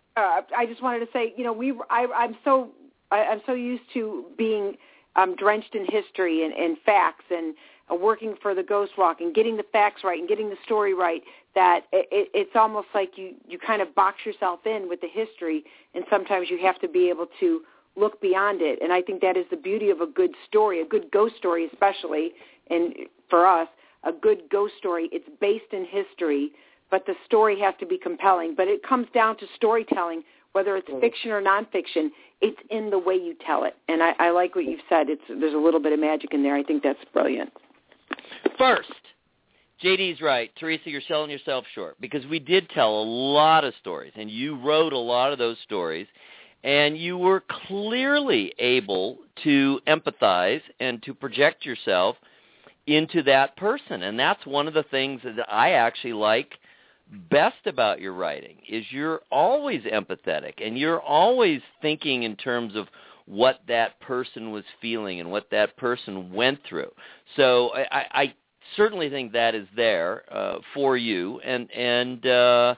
I just wanted to say, you know, we I, I'm so I, I'm so used to being um, drenched in history and, and facts and uh, working for the Ghost Walk and getting the facts right and getting the story right that it, it, it's almost like you, you kind of box yourself in with the history, and sometimes you have to be able to look beyond it. And I think that is the beauty of a good story, a good ghost story especially, and for us, a good ghost story. It's based in history, but the story has to be compelling. But it comes down to storytelling, whether it's fiction or nonfiction. It's in the way you tell it. And I, I like what you've said. It's there's a little bit of magic in there. I think that's brilliant. First, J D's right. Teresa, you're selling yourself short, because we did tell a lot of stories, and you wrote a lot of those stories, and you were clearly able to empathize and to project yourself into that person. And that's one of the things that I actually like best about your writing, is you're always empathetic, and you're always thinking in terms of what that person was feeling and what that person went through. So I, I certainly think that is there uh, for you, and and uh,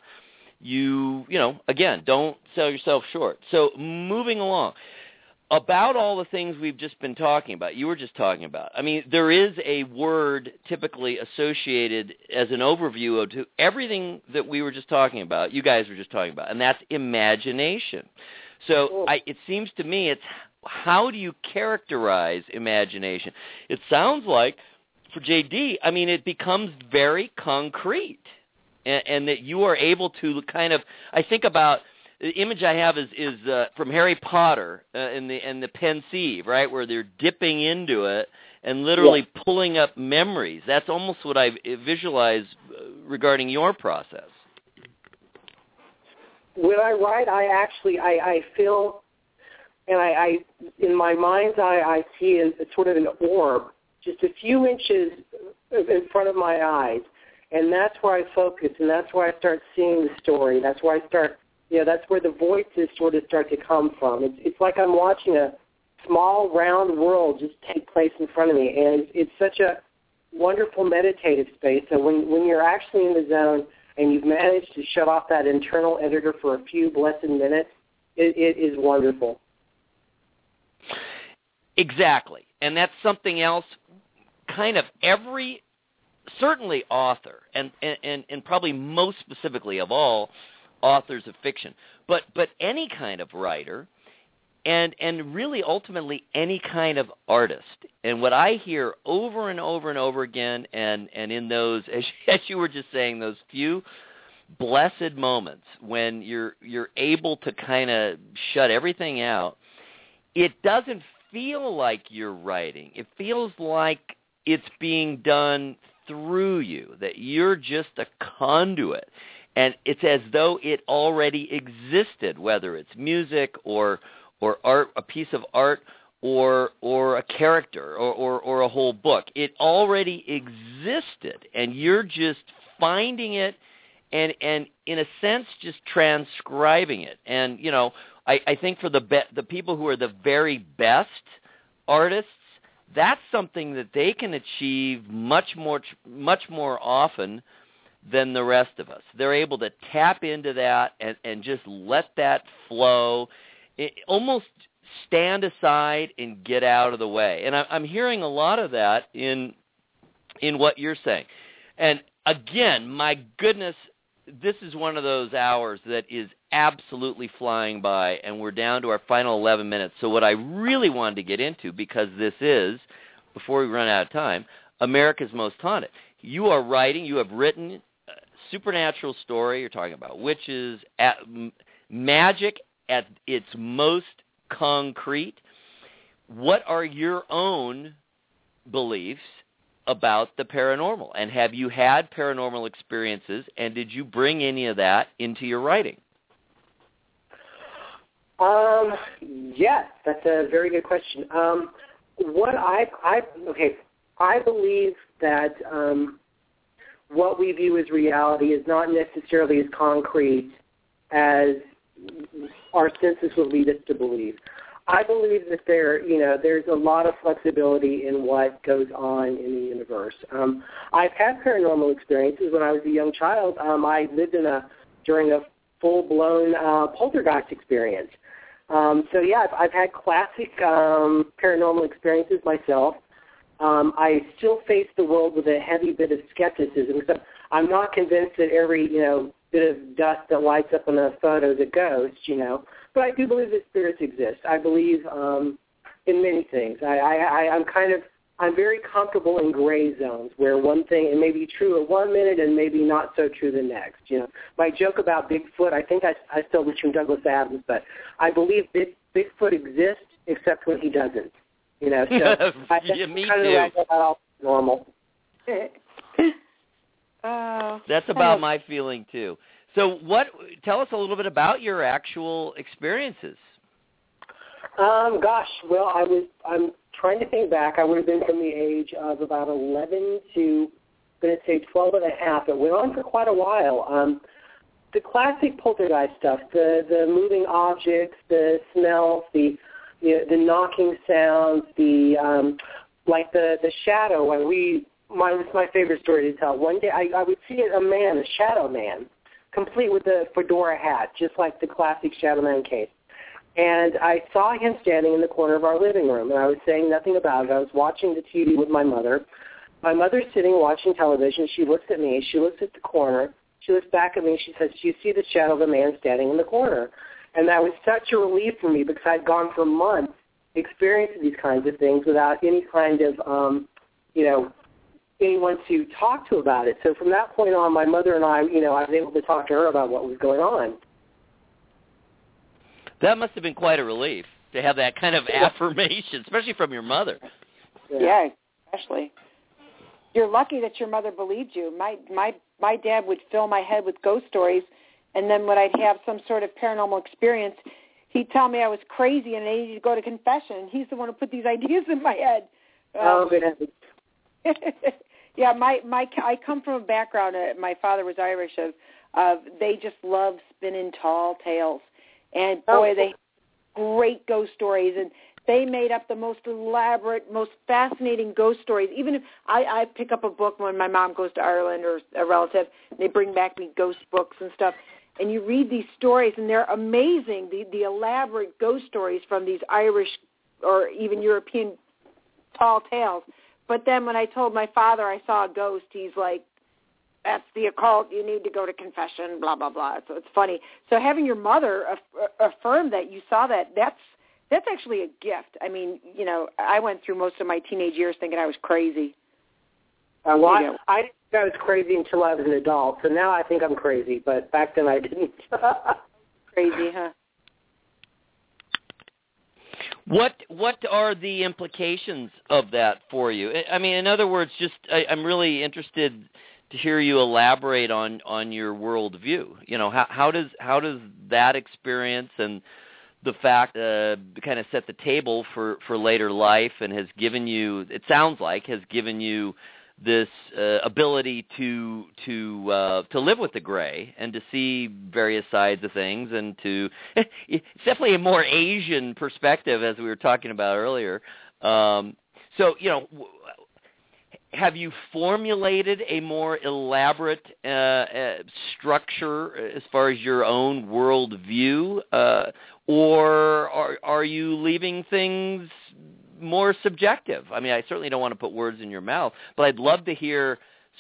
you you know again, don't sell yourself short. So moving along. About all the things we've just been talking about, you were just talking about. I mean, there is a word typically associated as an overview of to everything that we were just talking about, you guys were just talking about, and that's imagination. So I, it seems to me it's how do you characterize imagination? It sounds like for J D, I mean, it becomes very concrete, and, and that you are able to kind of, I think about, the image I have is is uh, from Harry Potter uh, in the in the Pensieve, right, where they're dipping into it and literally yeah. pulling up memories. That's almost what I visualize regarding your process. When I write, I actually I, I feel, and I, I in my mind's eye I see a, sort of an orb, just a few inches in front of my eyes, and that's where I focus, and that's where I start seeing the story. That's where I start. You know, that's where the voices sort of start to come from. It's, it's like I'm watching a small, round world just take place in front of me, and it's, it's such a wonderful meditative space. And when, when you're actually in the zone and you've managed to shut off that internal editor for a few blessed minutes, it, it is wonderful. Exactly. And that's something else kind of every, certainly author, and, and, and probably most specifically of all, authors of fiction, but but any kind of writer, and and really ultimately any kind of artist. And what I hear over and over and over again, and and in those, as, as you were just saying, those few blessed moments when you're you're able to kind of shut everything out, it doesn't feel like you're writing. It feels like it's being done through you, that you're just a conduit. And it's as though it already existed, whether it's music or or art, a piece of art, or or a character, or, or, or a whole book. It already existed, and you're just finding it, and and in a sense, just transcribing it. And you know, I, I think for the be- the people who are the very best artists, that's something that they can achieve much more much more often than the rest of us. They're able to tap into that and, and just let that flow, it, almost stand aside and get out of the way. And I, I'm hearing a lot of that in in what you're saying. And again, my goodness, this is one of those hours that is absolutely flying by, and we're down to our final eleven minutes. So what I really wanted to get into, because this is, before we run out of time, America's Most Haunted. You are writing, you have written a supernatural story. You're talking about witches, at, m- magic at its most concrete. What are your own beliefs about the paranormal, and have you had paranormal experiences, and did you bring any of that into your writing? Um, yes, that's a very good question. Um, what I, I, okay, I believe that um, what we view as reality is not necessarily as concrete as our senses would lead us to believe. I believe that there, you know, there's a lot of flexibility in what goes on in the universe. Um, I've had paranormal experiences when I was a young child. Um, I lived in a during a full-blown uh, poltergeist experience. Um, so yeah, I've, I've had classic um, paranormal experiences myself. Um, I still face the world with a heavy bit of skepticism because I'm not convinced that every, you know, bit of dust that lights up in a photo is a ghost, you know. But I do believe that spirits exist. I believe um, in many things. I, I, I'm kind of, I'm very comfortable in gray zones where one thing, it may be true at one minute and maybe not so true the next. You know, my joke about Bigfoot, I think I, I stole this from Douglas Adams, but I believe Big, Bigfoot exists except when he doesn't. You know, so I think yeah, me kind too. of like about normal. uh, That's about my feeling too. So, what? Tell us a little bit about your actual experiences. Um, gosh, well, I was. I'm trying to think back. I would have been from the age of about eleven to, I'm going to say twelve and a half. It went on for quite a while. Um, the classic poltergeist stuff, the the moving objects, the smells, the you know, the knocking sounds, the um, like the the shadow. When we, my was my favorite story to tell. One day, I, I would see a man, a shadow man, complete with a fedora hat, just like the classic Shadow Man case. And I saw him standing in the corner of our living room, and I was saying nothing about it. I was watching the T V with my mother. My mother's sitting watching television. She looks at me. She looks at the corner. She looks back at me, and she says, "Do you see the shadow of a man standing in the corner?" And that was such a relief for me because I'd gone for months experiencing these kinds of things without any kind of, um, you know, anyone to talk to about it. So from that point on, my mother and I, you know, I was able to talk to her about what was going on. That must have been quite a relief to have that kind of affirmation, especially from your mother. Yeah. yeah, especially. You're lucky that your mother believed you. My my my dad would fill my head with ghost stories, and then when I'd have some sort of paranormal experience, he'd tell me I was crazy and I needed to go to confession. He's the one who put these ideas in my head. Um, oh, good heavens. Yeah, my my I come from a background. Uh, my father was Irish. Of, of they just love spinning tall tales, and boy, oh. they great ghost stories, and they made up the most elaborate, most fascinating ghost stories. Even if I, I pick up a book when my mom goes to Ireland or a relative, and they bring back me ghost books and stuff, and you read these stories, and they're amazing. The the elaborate ghost stories from these Irish or even European tall tales. But then when I told my father I saw a ghost, he's like, that's the occult. You need to go to confession, blah, blah, blah. So it's funny. So having your mother aff- affirm that you saw that, that's that's actually a gift. I mean, you know, I went through most of my teenage years thinking I was crazy. Uh, well, you know. I, I didn't think I was crazy until I was an adult. So now I think I'm crazy, but back then I didn't. Crazy, huh? What what are the implications of that for you? I mean, in other words, just I, I'm really interested to hear you elaborate on, on your worldview. You know, how how does how does that experience and the fact uh, kind of set the table for, for later life and has given you, it sounds like, has given you this uh, ability to to uh, to live with the gray and to see various sides of things, and to it's definitely a more Asian perspective, as we were talking about earlier. Um, so, you know, have you formulated a more elaborate uh, uh, structure as far as your own worldview, uh, or are are you leaving things more subjective? I mean, I certainly don't want to put words in your mouth, but I'd love to hear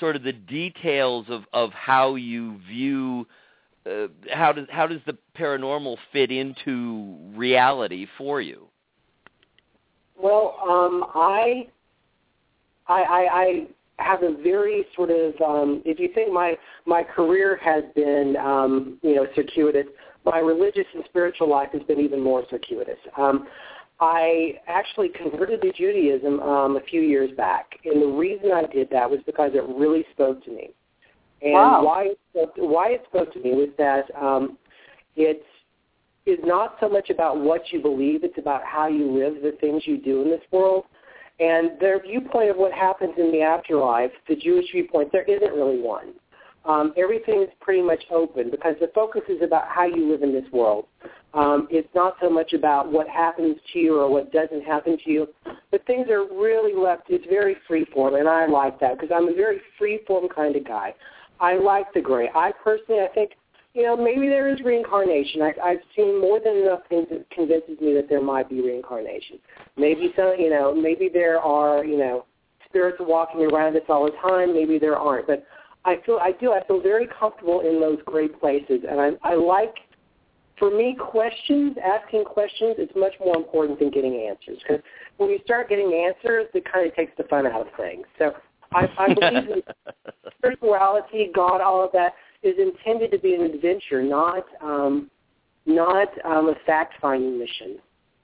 sort of the details of, of how you view uh, how does how does the paranormal fit into reality for you? Well, um, I, I, I, I have a very sort of, um, if you think my, my career has been, um, you know, circuitous, my religious and spiritual life has been even more circuitous. Um, I actually converted to Judaism um, a few years back, and the reason I did that was because it really spoke to me. And wow. why, it spoke, why it spoke to me was that um, it's, is not so much about what you believe, it's about how you live the things you do in this world. And their viewpoint of what happens in the afterlife, the Jewish viewpoint, there isn't really one. Um, everything is pretty much open because the focus is about how you live in this world. Um, it's not so much about what happens to you or what doesn't happen to you, but things are really left, it's very free-form, and I like that because I'm a very free-form kind of guy. I like the gray. I personally, I think, you know, maybe there is reincarnation. I, I've seen more than enough things that convinces me that there might be reincarnation. Maybe some, you know, maybe there are, you know, spirits walking around us all the time. Maybe there aren't. But I feel, I do, I feel very comfortable in those gray places. And I, I like, for me, questions, asking questions, it's much more important than getting answers. Because when you start getting answers, it kind of takes the fun out of things. So I, I believe in spirituality, God, all of that is intended to be an adventure, not um, not um, a fact-finding mission.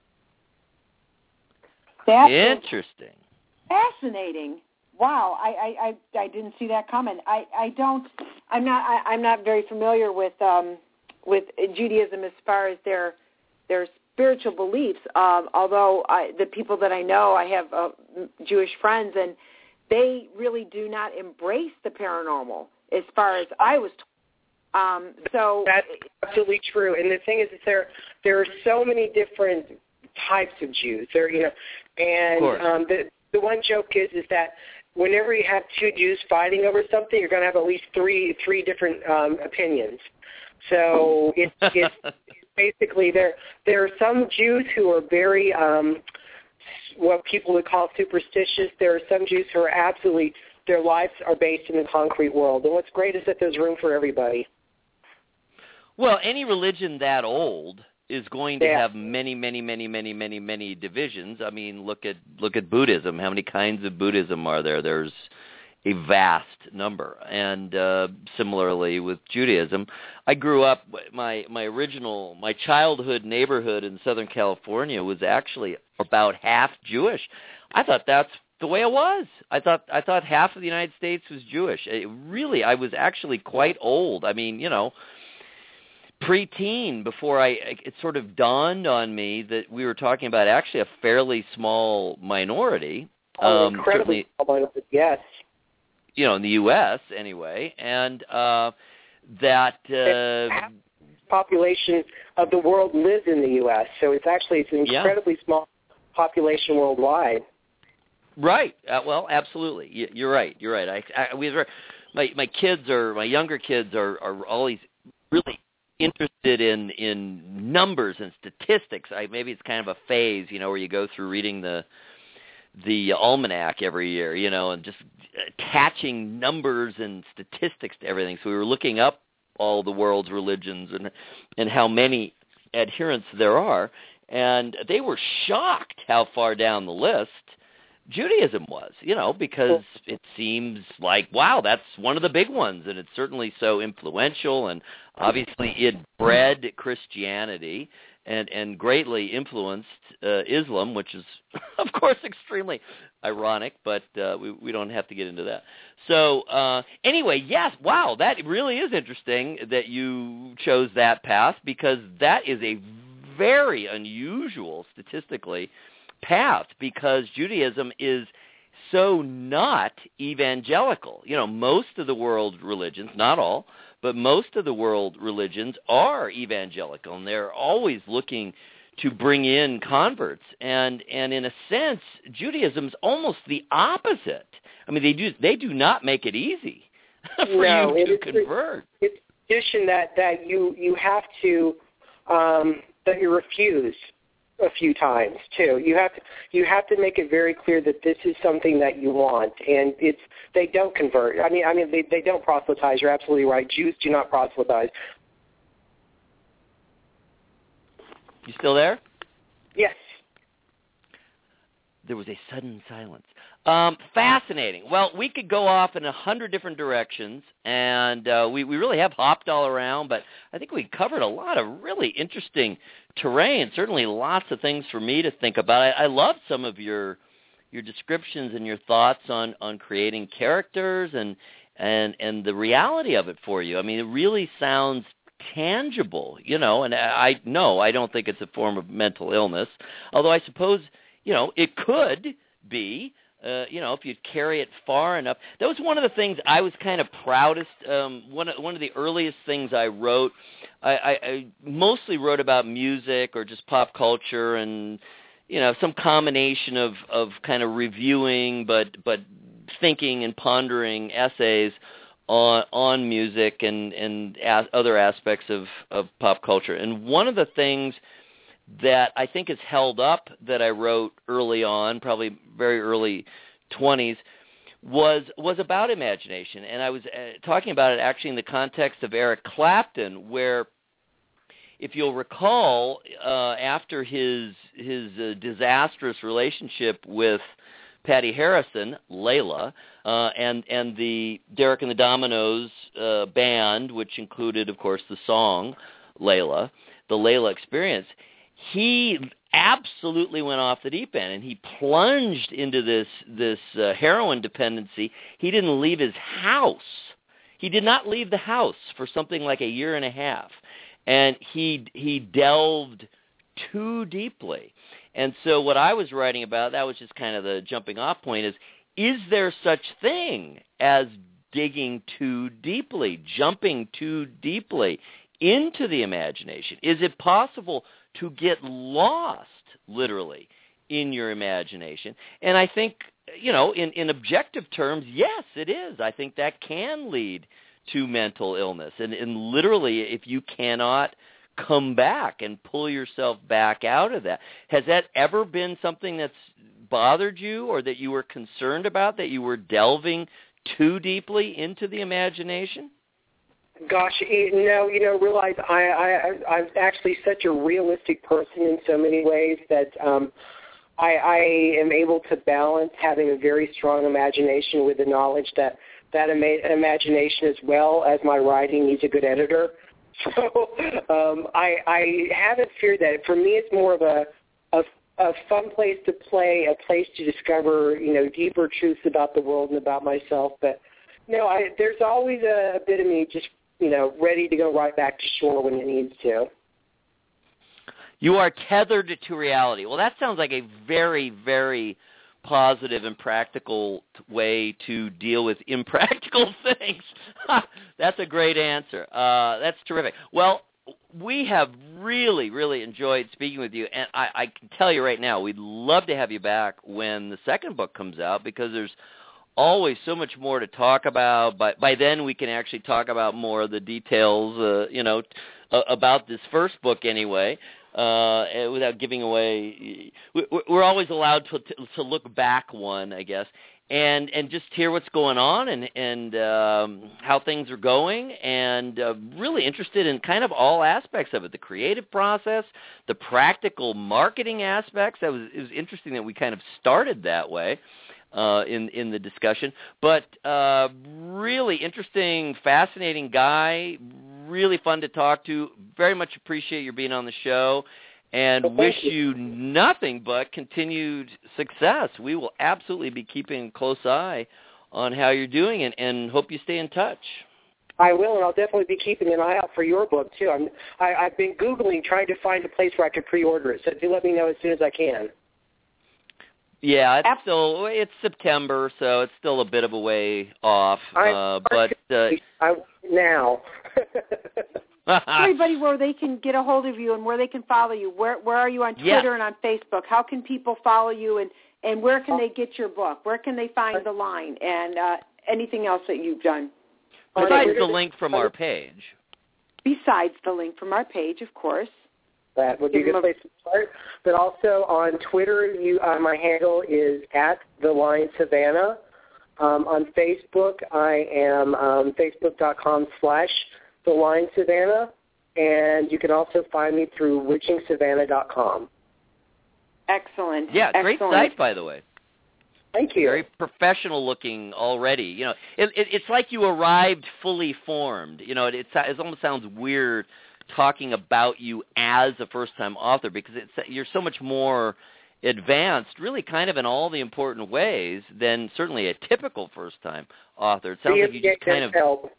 That's interesting. Fascinating. Wow, I, I, I, I didn't see that comment. I, I don't. I'm not. I, I'm not very familiar with um, with Judaism as far as their their spiritual beliefs. Um, although I, the people that I know, I have uh, Jewish friends, and they really do not embrace the paranormal. As far as I was told. Um, so that's absolutely true. And the thing is that there there are so many different types of Jews. There, you know, and um, the the one joke is is that whenever you have two Jews fighting over something, you're going to have at least three three different um, opinions. So it's, it's basically there there are some Jews who are very um, what people would call superstitious. There are some Jews who are absolutely, their lives are based in the concrete world. And what's great is that there's room for everybody. Well, any religion that old is going to yeah. have many, many, many, many, many, many divisions. I mean, look at look at Buddhism. How many kinds of Buddhism are there? There's a vast number. And uh, similarly with Judaism, I grew up, my, my original, my childhood neighborhood in Southern California was actually about half Jewish. I thought that's the way it was. I thought I thought half of the United States was Jewish. It really, I was actually quite old. I mean, you know, preteen before I, it sort of dawned on me that we were talking about actually a fairly small minority. Oh, um, incredibly small minority, yes. You know, in the U S anyway, and uh, that uh, half the population of the world lives in the U S, so it's actually it's an incredibly yeah. small population worldwide. Right. Uh, well, absolutely. You're right. You're right. I, I we my my kids are my younger kids are are always really interested in in numbers and statistics. I maybe it's kind of a phase, you know, where you go through reading the the almanac every year, you know, and just attaching numbers and statistics to everything. So we were looking up all the world's religions and and how many adherents there are, and they were shocked how far down the list Judaism was, you know, because it seems like, wow, that's one of the big ones, and it's certainly so influential, and obviously it bred Christianity and, and greatly influenced uh, Islam, which is, of course, extremely ironic, but uh, we, we don't have to get into that. So uh, anyway, yes, wow, that really is interesting that you chose that path, because that is a very unusual, statistically, path, because Judaism is so not evangelical. You know, most of the world religions, not all, but most of the world religions are evangelical, and they're always looking to bring in converts. And and in a sense, Judaism's almost the opposite. I mean, they do they do not make it easy for no, you to it, convert. It's a condition that, that you you have to um, that you refuse. a few times too. You have to you have to make it very clear that this is something that you want, and it's they don't convert. I mean, I mean they they don't proselytize. You're absolutely right. Jews do not proselytize. You still there? Yes. There was a sudden silence. Um, fascinating. Well, we could go off in a hundred different directions, and uh, we, we really have hopped all around, but I think we covered a lot of really interesting terrain, certainly lots of things for me to think about. I, I love some of your your descriptions and your thoughts on, on creating characters and, and, and the reality of it for you. I mean, it really sounds tangible, you know, and I no, I don't think it's a form of mental illness, although I suppose, you know, it could be. Uh, you know, if you carry it far enough. That was one of the things I was kind of proudest. Um, one, of, one of the earliest things I wrote, I, I, I mostly wrote about music or just pop culture and, you know, some combination of, of kind of reviewing but but thinking and pondering essays on on music and, and as, other aspects of, of pop culture. And one of the things that I think is held up that I wrote early on, probably very early twenties, was was about imagination. And I was uh, talking about it actually in the context of Eric Clapton, where, if you'll recall, uh, after his his uh, disastrous relationship with Patty Harrison, Layla, uh, and and the Derek and the Dominoes uh, band, which included, of course, the song Layla, the Layla Experience, he absolutely went off the deep end, and he plunged into this this uh, heroin dependency. He didn't leave his house. He did not leave the house for something like a year and a half, and he he delved too deeply. And so what I was writing about, that was just kind of the jumping off point, is, is there such thing as digging too deeply, jumping too deeply into the imagination? Is it possible to get lost, literally, in your imagination? And I think, you know, in, in objective terms, yes, it is. I think that can lead to mental illness. And, and literally, if you cannot come back and pull yourself back out of that. Has that ever been something that's bothered you or that you were concerned about, that you were delving too deeply into the imagination? Gosh, you know, you know, realize I, I, I'm actually such a realistic person in so many ways that um, I, I am able to balance having a very strong imagination with the knowledge that that ima- imagination as well as my writing needs a good editor. So um, I, I haven't feared that. For me, it's more of a, a, a fun place to play, a place to discover, you know, deeper truths about the world and about myself. But, you know, I, there's always a, a bit of me just, you know, ready to go right back to shore when it needs to. You are tethered to reality. Well, that sounds like a very, very positive and practical way to deal with impractical things. That's a great answer. Uh, that's terrific. Well, we have really, really enjoyed speaking with you, and I, I can tell you right now, we'd love to have you back when the second book comes out, because there's always so much more to talk about. But by then, we can actually talk about more of the details, uh, you know, t- uh, about this first book anyway. Uh, without giving away, we're always allowed to to look back one, I guess, and and just hear what's going on and and um, how things are going, and uh, really interested in kind of all aspects of it, the creative process, the practical marketing aspects. That was it was interesting that we kind of started that way uh, in in the discussion, but uh, really interesting, fascinating guy. Really fun to talk to. Very much appreciate your being on the show, and well, wish you. you nothing but continued success. We will absolutely be keeping a close eye on how you're doing, and, and hope you stay in touch. I will, and I'll definitely be keeping an eye out for your book, too. I'm, I, I've been Googling, trying to find a place where I could pre-order it, so do let me know as soon as I can. Yeah, it's still it's September, so it's still a bit of a way off. Uh, but uh, I, now, everybody, where they can get a hold of you and where they can follow you. Where where are you on Twitter yeah. and on Facebook? How can people follow you, and, and where can they get your book? Where can they find the line and uh, anything else that you've done? Besides the link from our page. Besides the link from our page, of course. That would be a good place to start. But also on Twitter, you, uh, my handle is at The Line Savannah. Um, on Facebook, I am um, facebook.com slash The Line Savannah. And you can also find me through witching savannah dot com. Excellent. Yeah, great Excellent. site, by the way. Thank you. Very professional looking already. You know, it, it, it's like you arrived fully formed. You know, it, it, it almost sounds weird talking about you as a first-time author because it's, you're so much more advanced, really kind of in all the important ways than certainly a typical first-time author. It sounds See like you just kind of... help.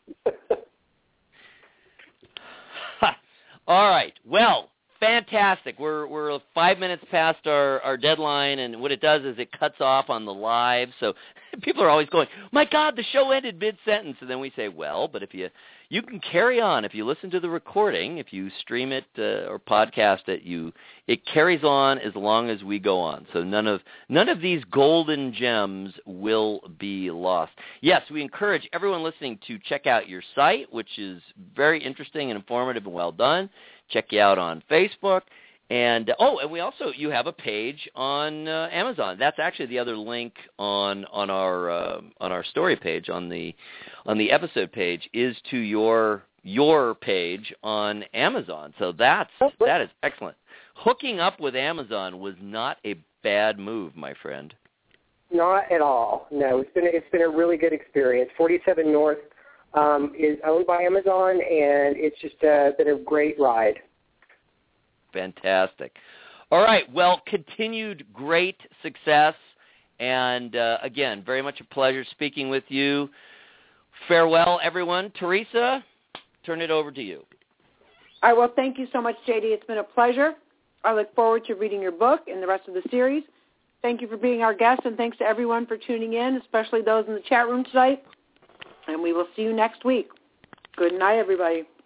All right. Well, fantastic. We're we're five minutes past our, our deadline, and what it does is it cuts off on the live. So people are always going, "My God, the show ended mid-sentence," and then we say, "Well, but if you you can carry on if you listen to the recording, if you stream it uh, or podcast it, you it carries on as long as we go on. So none of none of these golden gems will be lost." Yes, we encourage everyone listening to check out your site, which is very interesting and informative and well done. Check you out on Facebook. And, oh, and we also, you have a page on uh, Amazon. That's actually the other link on on our uh, on our story page, on the on the episode page, is to your your page on Amazon. So that's that is excellent. Hooking up with Amazon was not a bad move, my friend. Not at all. No, it's been it's been a really good experience. forty-seven North um, is owned by Amazon, and it's just uh, been a great ride. Fantastic. All right. Well, continued great success. And, uh, again, very much a pleasure speaking with you. Farewell, everyone. Teresa, turn it over to you. All right. Well, thank you so much, J D. It's been a pleasure. I look forward to reading your book and the rest of the series. Thank you for being our guest, and thanks to everyone for tuning in, especially those in the chat room tonight. And we will see you next week. Good night, everybody.